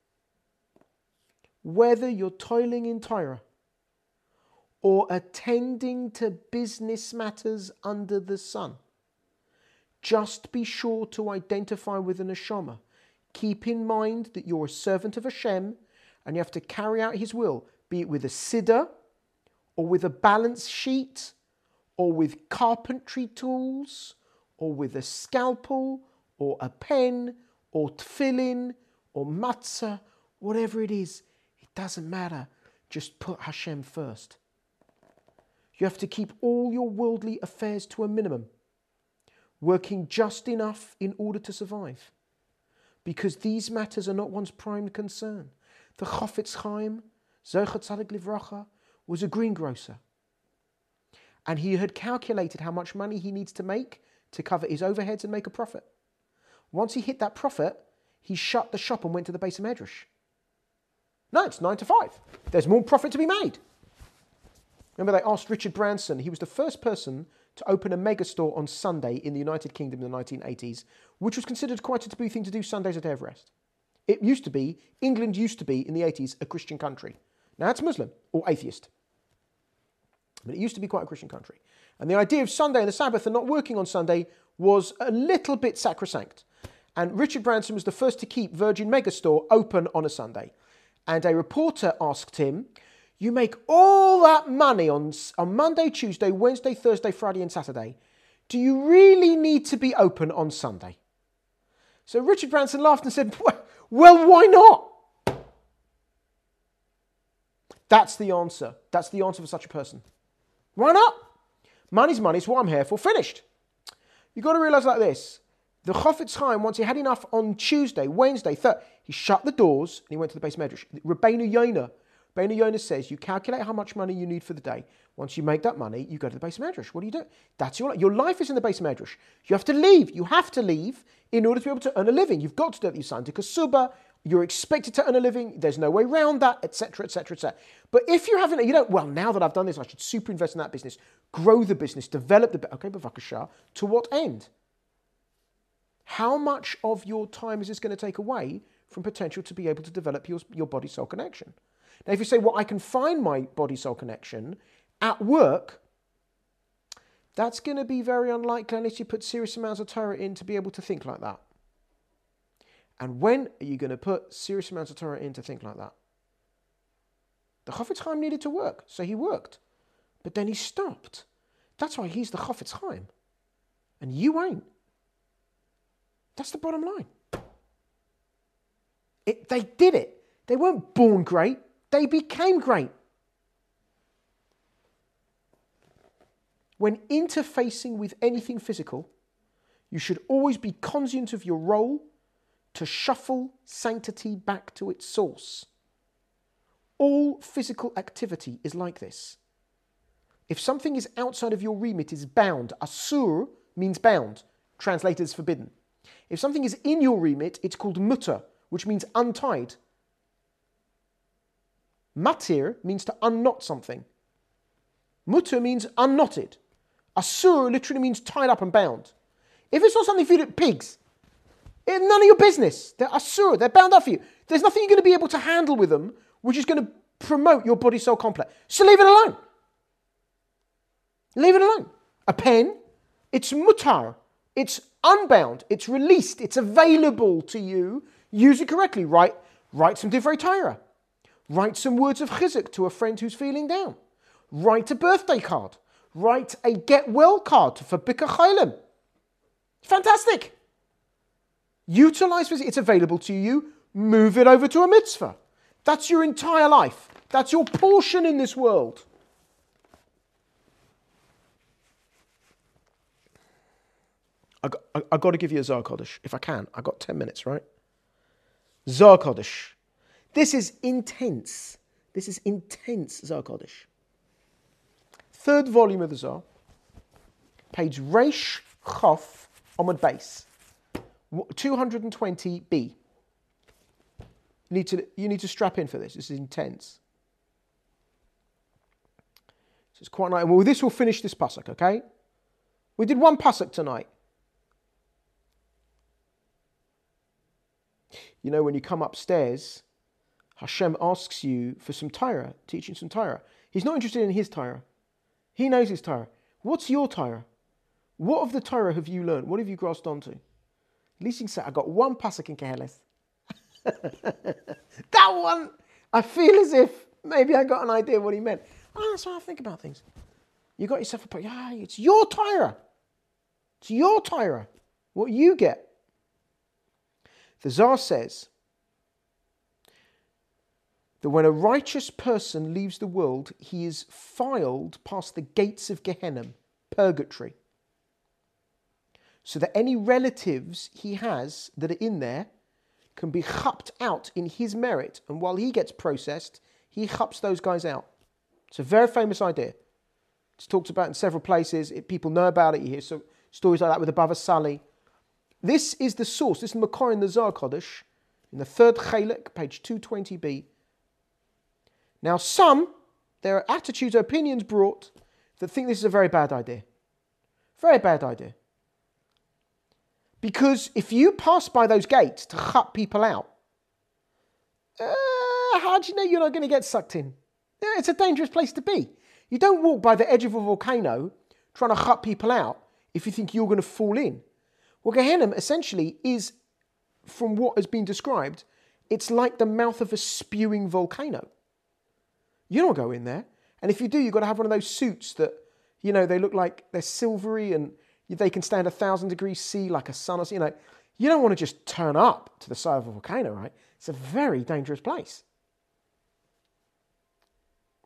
Whether you're toiling in Torah or attending to business matters under the sun, just be sure to identify with the neshama. Keep in mind that you're a servant of Hashem and you have to carry out his will, be it with a siddur or with a balance sheet or with carpentry tools or with a scalpel or a pen or tefillin or matzah, whatever it is. It doesn't matter. Just put Hashem first. You have to keep all your worldly affairs to a minimum, working just enough in order to survive, because these matters are not one's prime concern. The Chafetz Chaim, Zecher Tzadik Livracha, was a greengrocer, and he had calculated how much money he needs to make to cover his overheads and make a profit. Once he hit that profit, he shut the shop and went to the Beis Medrash. No, it's nine to five. There's more profit to be made. Remember, they asked Richard Branson. He was the first person to open a mega store on Sunday in the United Kingdom in the nineteen eighties, which was considered quite a taboo thing to do. Sundays a day of rest. It used to be, England used to be in the eighties a Christian country. Now it's Muslim or atheist. But it used to be quite a Christian country. And the idea of Sunday and the Sabbath and not working on Sunday was a little bit sacrosanct. And Richard Branson was the first to keep Virgin Megastore open on a Sunday. And a reporter asked him, you make all that money on, on Monday, Tuesday, Wednesday, Thursday, Friday and Saturday. Do you really need to be open on Sunday? So Richard Branson laughed and said, well, why not? That's the answer. That's the answer for such a person. Why not? Money's money. It's what I'm here for. Finished. You've got to realize like this. The Chofetz Chaim, once he had enough on Tuesday, Wednesday, Thursday, he shut the doors and he went to the Beis Medrash. Rabbeinu Yonah, Rabbeinu Yonah says, you calculate how much money you need for the day. Once you make that money, you go to the Beis Medrash. What do you do? That's your life. Your life is in the Beis Medrash. You have to leave. You have to leave in order to be able to earn a living. You've got to do it. You signed to Kasuba. You're expected to earn a living. There's no way around that, et cetera, et cetera, et cetera. But if you haven't, you don't, well, now that I've done this, I should super invest in that business, grow the business, develop the, okay, bavakasha, to what end? How much of your time is this going to take away from potential to be able to develop your, your body-soul connection? Now, if you say, well, I can find my body-soul connection at work, that's going to be very unlikely unless you put serious amounts of Torah in to be able to think like that. And when are you going to put serious amounts of Torah in to think like that? The Chofetz Chaim needed to work, so he worked. But then he stopped. That's why he's the Chofetz Chaim. And you ain't. That's the bottom line. It, they did it. They weren't born great. They became great. When interfacing with anything physical, you should always be conscious of your role to shuffle sanctity back to its source. All physical activity is like this. If something is outside of your remit, it is bound. Asur means bound, translated as forbidden. If something is in your remit, it's called mutter, which means untied. Matir means to unknot something. Mutter means unknotted. Asur literally means tied up and bound. If it's not something for you to pigs, it's none of your business. They're asur, they're bound up for you. There's nothing you're going to be able to handle with them, which is going to promote your body-soul complex. So leave it alone. Leave it alone. A pen, it's mutar. It's unbound. It's released. It's available to you. Use it correctly. Write, write some Divrei Torah. Write some words of chizuk to a friend who's feeling down. Write a birthday card. Write a get well card for Bika Chaylim. Fantastic. Utilize it. It's available to you. Move it over to a mitzvah. That's your entire life. That's your portion in this world. I got, I, I got to give you a Zohar Kodesh, if I can. I got ten minutes, right? Zohar Kodesh. This is intense. This is intense Zohar Kodesh. Third volume of the Zohar. Page Reish Chof Omad Base. two hundred twenty B. You need to, you need to strap in for this. This is intense. So it's quite nice. Well, this will finish this pasuk, okay? We did one pasuk tonight. You know, when you come upstairs, Hashem asks you for some Torah, teaching some Torah. He's not interested in his Torah. He knows his Torah. What's your Torah? What of the Torah have you learned? What have you grasped onto? At least you can say, I got one pasuk in Keheles. That one, I feel as if maybe I got an idea what he meant. Oh, that's how I think about things. You got yourself a, yeah, it's your Torah. It's your Torah. What you get. The Zohar says that when a righteous person leaves the world, he is filed past the gates of Gehenna, purgatory. So that any relatives he has that are in there can be chupped out in his merit. And while he gets processed, he chups those guys out. It's a very famous idea. It's talked about in several places. It, people know about it. You hear so, stories like that with the Bava Sali. This is the source. This is the Makor in the Zohar Kodesh, in the third Chelek, page two twenty b. Now, some, there are attitudes, opinions brought that think this is a very bad idea. Very bad idea. Because if you pass by those gates to cut people out, uh, how do you know you're not going to get sucked in? Yeah, it's a dangerous place to be. You don't walk by the edge of a volcano trying to cut people out if you think you're going to fall in. Well, Gehenna essentially is, from what has been described, it's like the mouth of a spewing volcano. You don't go in there. And if you do, you've got to have one of those suits that, you know, they look like they're silvery and they can stand a thousand degrees C like a sun or something. You know, you don't want to just turn up to the side of a volcano, right? It's a very dangerous place.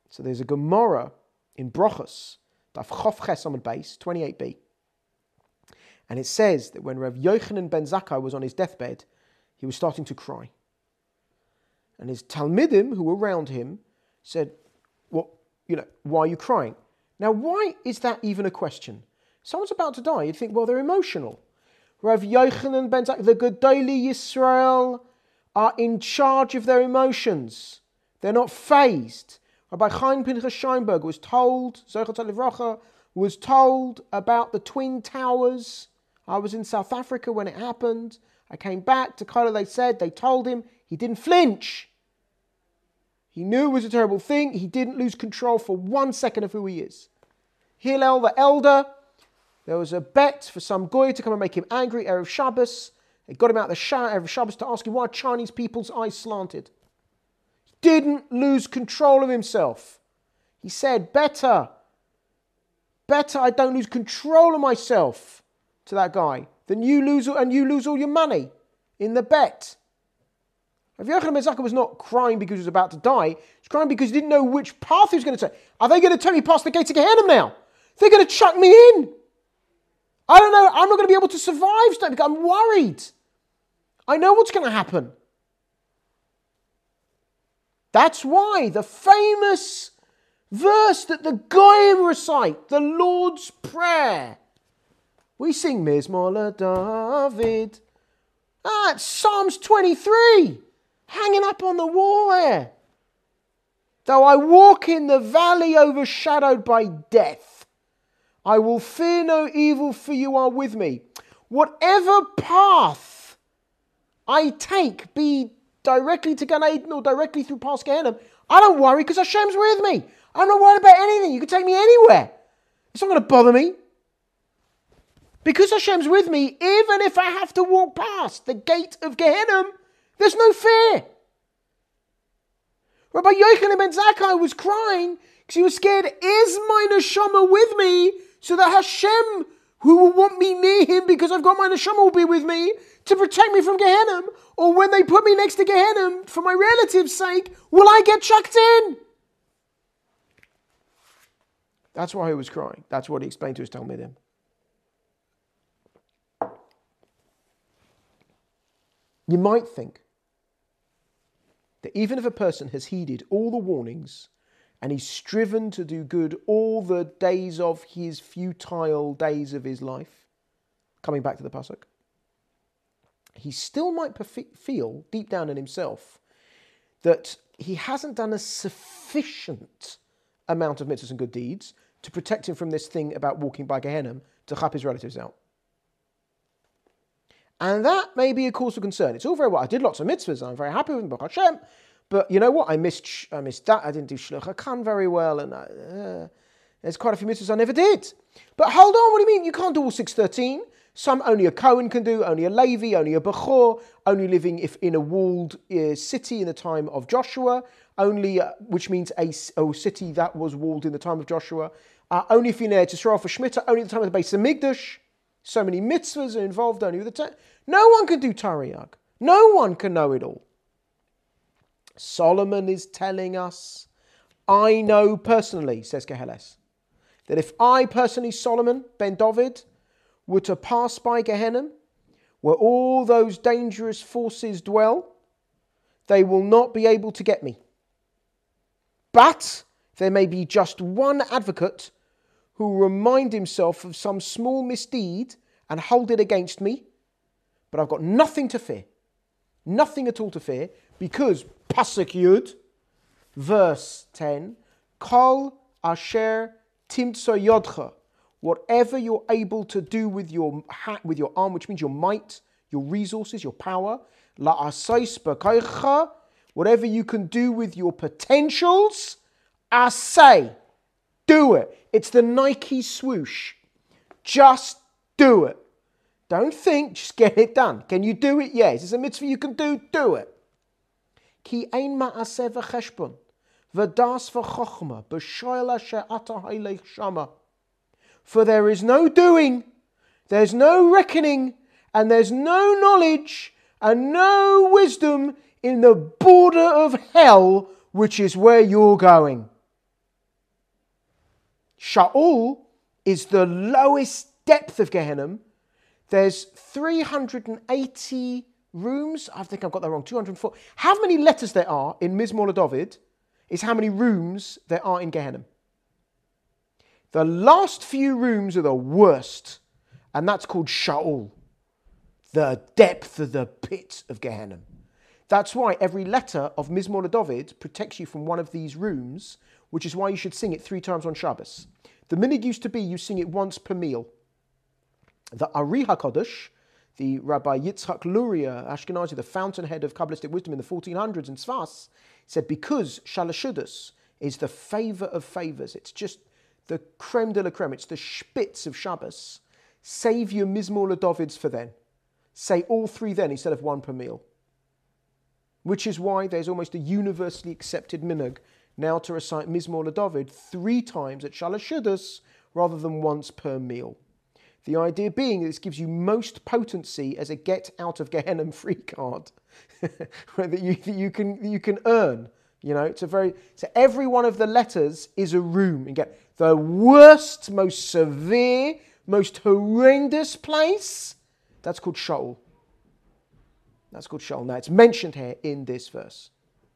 So there's a Gemara in Brochus, Daf Chof Ches Amud Beis, twenty-eight b. And it says that when Rav Yochanan ben Zakkai was on his deathbed, he was starting to cry. And his Talmidim, who were around him, said, "Well, you know, why are you crying?" Now, why is that even a question? Someone's about to die. You'd think, well, they're emotional. Rav Yochanan ben Zakkai, the Gedolei Yisrael, are in charge of their emotions. They're not fazed. Rabbi Chaim Pinchas Scheinberg was told, Zochat Livracha, was told about the Twin Towers. I was in South Africa when it happened. I came back to Kola, they said, they told him, he didn't flinch. He knew it was a terrible thing. He didn't lose control for one second of who he is. Hillel, the elder, there was a bet for some goy to come and make him angry, Erev Shabbos. They got him out of the shower, Erev Shabbos, to ask him why Chinese people's eyes slanted. He didn't lose control of himself. He said, better, better I don't lose control of myself to that guy than you lose, and you lose all your money in the bet. Rav Yochanan ben Zakkai was not crying because he was about to die. He was crying because he didn't know which path he was going to take. Are they going to take me past the gate of Gehenna now? They're going to chuck me in. I don't know. I'm not going to be able to survive. I'm worried. I know what's going to happen. That's why the famous verse that the Goyim recite, the Lord's Prayer. We sing Mizmor David. Ah, it's Psalms twenty-three. Hanging up on the wall there. Though I walk in the valley overshadowed by death, I will fear no evil, for you are with me. Whatever path I take, be directly to Gan Eden or directly through past Gehenna, I don't worry because Hashem's with me. I'm not worried about anything. You can take me anywhere. It's not going to bother me. Because Hashem's with me, even if I have to walk past the gate of Gehenna, there's no fear. Rabbi Yochanan ben Zakkai was crying because he was scared, is my neshama with me so that Hashem, who will want me near him because I've got my neshama, will be with me to protect me from Gehenna? Or when they put me next to Gehenna, for my relatives' sake, will I get chucked in? That's why he was crying. That's what he explained to his Talmidim. You might think that even if a person has heeded all the warnings and he's striven to do good all the days of his futile days of his life, coming back to the pasuk, he still might perfe- feel deep down in himself that he hasn't done a sufficient amount of mitzvahs and good deeds to protect him from this thing about walking by Gehenna to chap his relatives out. And that may be a cause for concern. It's all very well. I did lots of mitzvahs. I'm very happy with them, Baruch Hashem. But you know what? I missed I missed that. I didn't do Shluch HaKan very well. And I, uh, there's quite a few mitzvahs I never did. But hold on, what do you mean? You can't do all six thirteen. Some only a Kohen can do, only a Levi, only a Bechor, only living if in a walled uh, city in the time of Joshua, only, uh, which means a, a city that was walled in the time of Joshua, uh, only if you're in Eretz Yisrael for Shemitah, only at the time of the Beis Hamikdash. So many mitzvahs are involved only with the time. No one can do Tariag. No one can know it all. Solomon is telling us, I know personally, says Keheles, that if I personally, Solomon ben David, were to pass by Gehenna, where all those dangerous forces dwell, they will not be able to get me. But there may be just one advocate who will remind himself of some small misdeed and hold it against me, but I've got nothing to fear. Nothing at all to fear, because Pasuk Yud, verse ten, Kol asher timtso yodcha, whatever you're able to do with your ha- with your arm, which means your might, your resources, your power, la'asais b'koicha, whatever you can do with your potentials, asay, do it. It's the Nike swoosh. Just do it. Don't think, just get it done. Can you do it? Yes. It's a mitzvah you can do, do it. Ki ein ma'aseh v'cheshbon, v'das v'chochma, b'shoyla she'ata haylech shama. For there is no doing, there's no reckoning, and there's no knowledge, and no wisdom in the border of hell, which is where you're going. Sha'ul is the lowest depth of Gehenna. There's three hundred eighty rooms. I think I've got that wrong. two hundred four. How many letters there are in Mizmor LeDavid is how many rooms there are in Gehenna. The last few rooms are the worst, and that's called Sha'ul, the depth of the pit of Gehenna. That's why every letter of Mizmor LeDavid protects you from one of these rooms, which is why you should sing it three times on Shabbos. The minhag used to be you sing it once per meal. The Ari HaKadosh, the Rabbi Yitzhak Luria Ashkenazi, the fountainhead of Kabbalistic wisdom in the fourteen hundreds in Tzfas, said because Shalashudas is the favor of favors, it's just the creme de la creme, it's the spitz of Shabbos, save your Mizmor LeDavids for then. Say all three then instead of one per meal. Which is why there's almost a universally accepted minhag now to recite Mizmor LeDavid three times at Shalashudas rather than once per meal. The idea being that this gives you most potency as a get out of Gehenna free card that you that you can that you can earn. You know, it's a very so every one of the letters is a room. You get the worst, most severe, most horrendous place. That's called Sha'ul. That's called Sha'ul. Now it's mentioned here in this verse.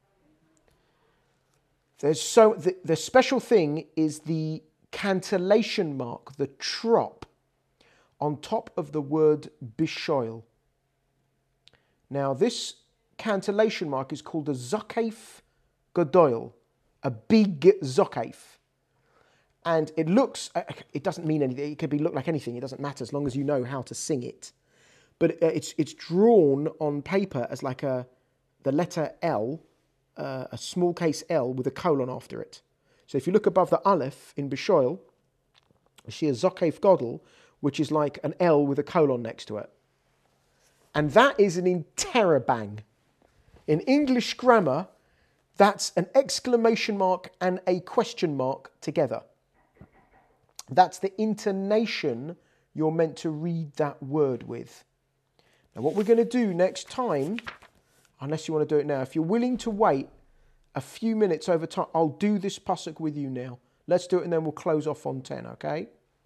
There's so the, the special thing is the cantillation mark, the trop, on top of the word bishoil. Now this cantillation mark is called a zokef gadoil, a big zokef. And it looks, it doesn't mean anything, it could be look like anything, it doesn't matter as long as you know how to sing it. But it's it's drawn on paper as like a, the letter L, uh, a small case L with a colon after it. So if you look above the Aleph in bishoil, you see a zokef gadol, which is like an L with a colon next to it. And that is an interrobang. In English grammar, that's an exclamation mark and a question mark together. That's the intonation you're meant to read that word with. Now what we're going to do next time, unless you want to do it now, if you're willing to wait a few minutes over time, I'll do this pasuk with you now. Let's do it and then we'll close off on ten, okay?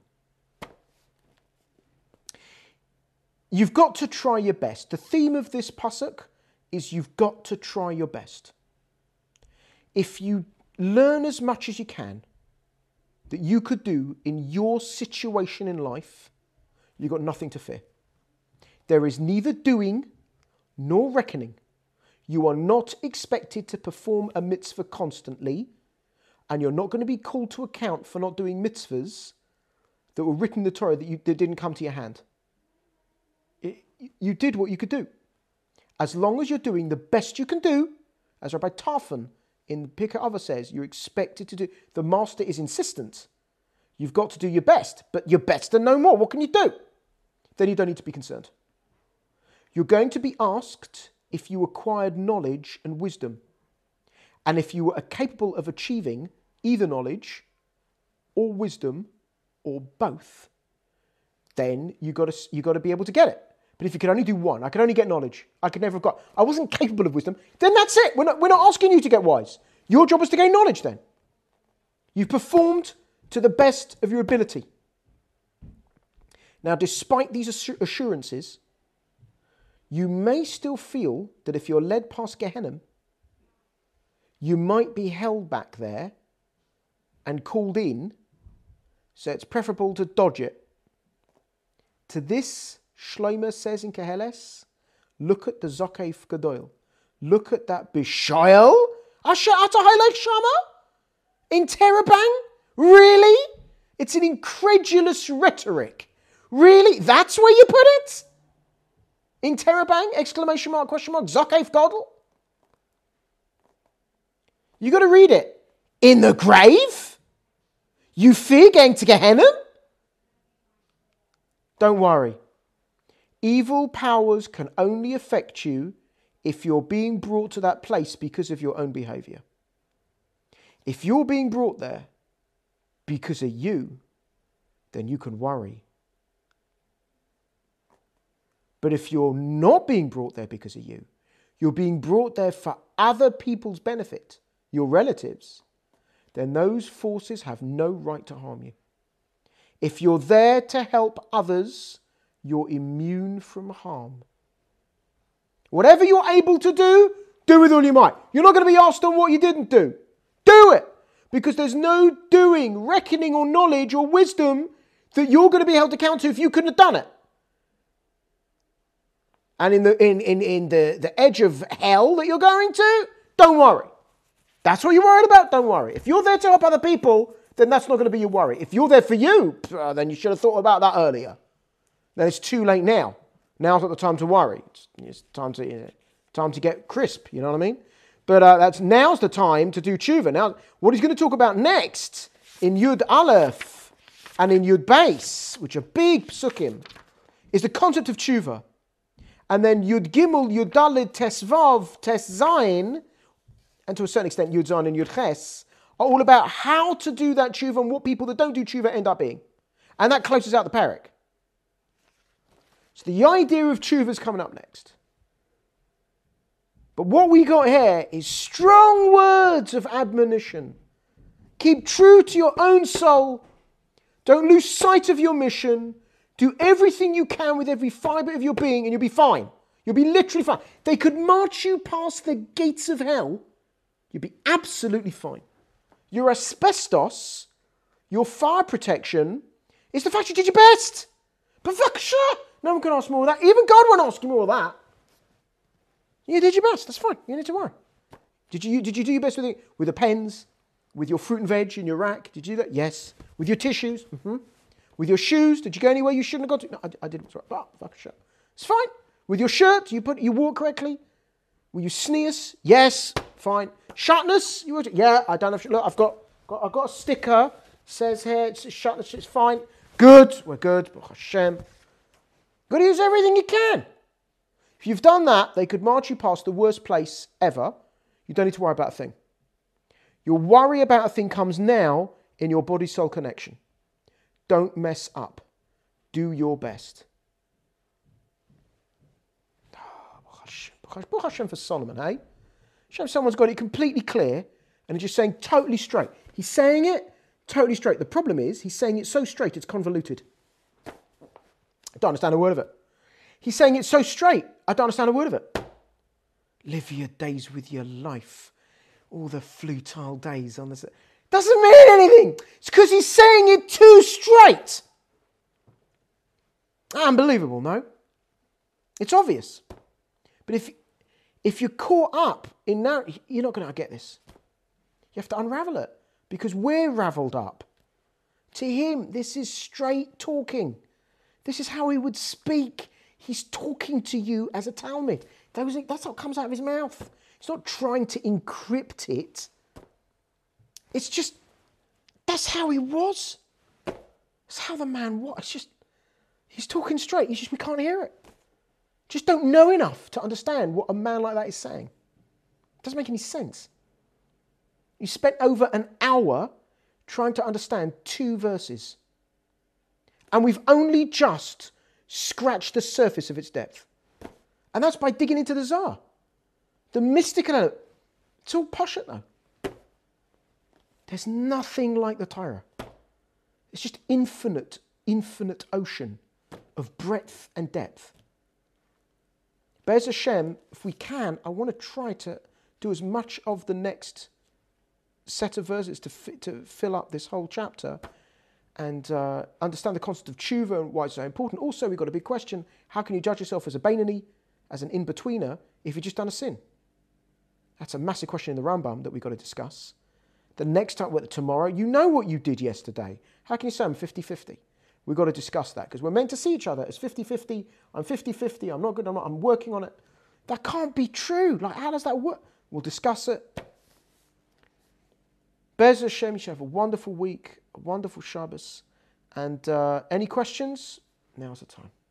You've got to try your best. The theme of this pasuk is you've got to try your best. If you learn as much as you can that you could do in your situation in life, you've got nothing to fear. There is neither doing nor reckoning. You are not expected to perform a mitzvah constantly, and you're not going to be called to account for not doing mitzvahs that were written in the Torah that, you, that didn't come to your hand. You did what you could do. As long as you're doing the best you can do, as Rabbi Tarfon in Pirkei Avos says, you're expected to do. The master is insistent. You've got to do your best, but you're better than no more. What can you do? Then you don't need to be concerned. You're going to be asked if you acquired knowledge and wisdom, and if you are capable of achieving either knowledge or wisdom or both. Then you got to you got to be able to get it. But if you could only do one, I could only get knowledge. I could never have got. I wasn't capable of wisdom. Then that's it. We're not, we're not asking you to get wise. Your job is to gain knowledge. Then you've performed to the best of your ability. Now, despite these assurances, you may still feel that if you're led past Gehenna, you might be held back there and called in. So it's preferable to dodge it. To this, Shlomo says in Keheles, look at the Zokef Gadol. Look at that Bishoel. Asher Atahilek Shama? Interrobang? Really? It's an incredulous rhetoric. Really? That's where you put it? Interrobang? Exclamation mark, question mark, Zokef Gadol? You got to read it. In the grave? You fear going to Gehenna? Don't worry. Evil powers can only affect you if you're being brought to that place because of your own behavior. If you're being brought there because of you, then you can worry. But if you're not being brought there because of you, you're being brought there for other people's benefit, your relatives, then those forces have no right to harm you. If you're there to help others, you're immune from harm. Whatever you're able to do, do with all your might. You're not going to be asked on what you didn't do. Do it! Because there's no doing, reckoning or knowledge or wisdom that you're going to be held to account to if you couldn't have done it. And in the in, in, in the, the edge of hell that you're going to, don't worry. That's what you're worried about, don't worry. If you're there to help other people, then that's not going to be your worry. If you're there for you, then you should have thought about that earlier. Then it's too late now. Now's not the time to worry. It's, it's time to you know, time to get crisp, you know what I mean? But uh, that's now's the time to do tshuva. Now, what he's going to talk about next in Yud Aleph and in Yud Beis, which are big psukim, is the concept of tshuva. And then Yud Gimel, Yud Daled, Tes Vav, Tes Zayin, and to a certain extent Yud Zayin and Yud Ches, are all about how to do that tshuva and what people that don't do tshuva end up being. And that closes out the parak. So the idea of tshuva is coming up next. But what we got here is strong words of admonition. Keep true to your own soul. Don't lose sight of your mission. Do everything you can with every fibre of your being and you'll be fine. You'll be literally fine. They could march you past the gates of hell. You'll be absolutely fine. Your asbestos, your fire protection, is the fact you did your best. But fuck sure, no one can ask more of that. Even God won't ask you more of that. You did your best. That's fine. You don't need to worry. Did you, did you do your best with the, with the pens, with your fruit and veg in your rack? Did you do that? Yes. With your tissues? Mm-hmm. With your shoes? Did you go anywhere you shouldn't have gone to? No, I, I didn't. Sorry. Oh, fuck sure. It's fine. With your shirt, you put you wore correctly. Were you sneeze? Yes. Fine. Shutness? You were, yeah, I don't know. If, look, I've got, got I've got a sticker. Says here, it's shutness. It's fine. Good. We're good. Baruch Hashem. Got to use everything you can. If you've done that, they could march you past the worst place ever. You don't need to worry about a thing. Your worry about a thing comes now in your body-soul connection. Don't mess up. Do your best. Baruch Hashem for Solomon, eh? Hashem, someone's got it completely clear and he's just saying totally straight. He's saying it totally straight. The problem is he's saying it so straight it's convoluted. I don't understand a word of it. He's saying it so straight, I don't understand a word of it. Live your days with your life. All the futile days on this. Doesn't mean anything. It's because he's saying it too straight. Unbelievable, no? It's obvious. But if, if you're caught up in now, you're not going to get this. You have to unravel it because we're raveled up. To him, this is straight talking. This is how he would speak. He's talking to you as a Talmud. That's what comes out of his mouth. He's not trying to encrypt it. It's just, that's how he was. That's how the man was. It's just, he's talking straight. It's just, we can't hear it. Just don't know enough to understand what a man like that is saying. It doesn't make any sense. You spent over an hour trying to understand two verses. And we've only just scratched the surface of its depth. And that's by digging into the Zohar. The mystical element. It's all poshut though. There's nothing like the Torah. It's just infinite, infinite ocean of breadth and depth. Be'ez Hashem, if we can, I want to try to do as much of the next set of verses to, fi- to fill up this whole chapter and uh, understand the concept of tshuva and why it's so important. Also, we've got a big question. How can you judge yourself as a Beinoni, as an in-betweener, if you've just done a sin? That's a massive question in the Rambam that we've got to discuss. The next time, well, tomorrow, you know what you did yesterday. How can you say I'm fifty-fifty? We've got to discuss that because we're meant to see each other as fifty-fifty. I'm fifty-fifty. I'm not good. I'm not. I'm working on it. That can't be true. Like, how does that work? We'll discuss it. Be'ez Hashem, you should have a wonderful week, a wonderful Shabbos. And uh, any questions? Now's the time.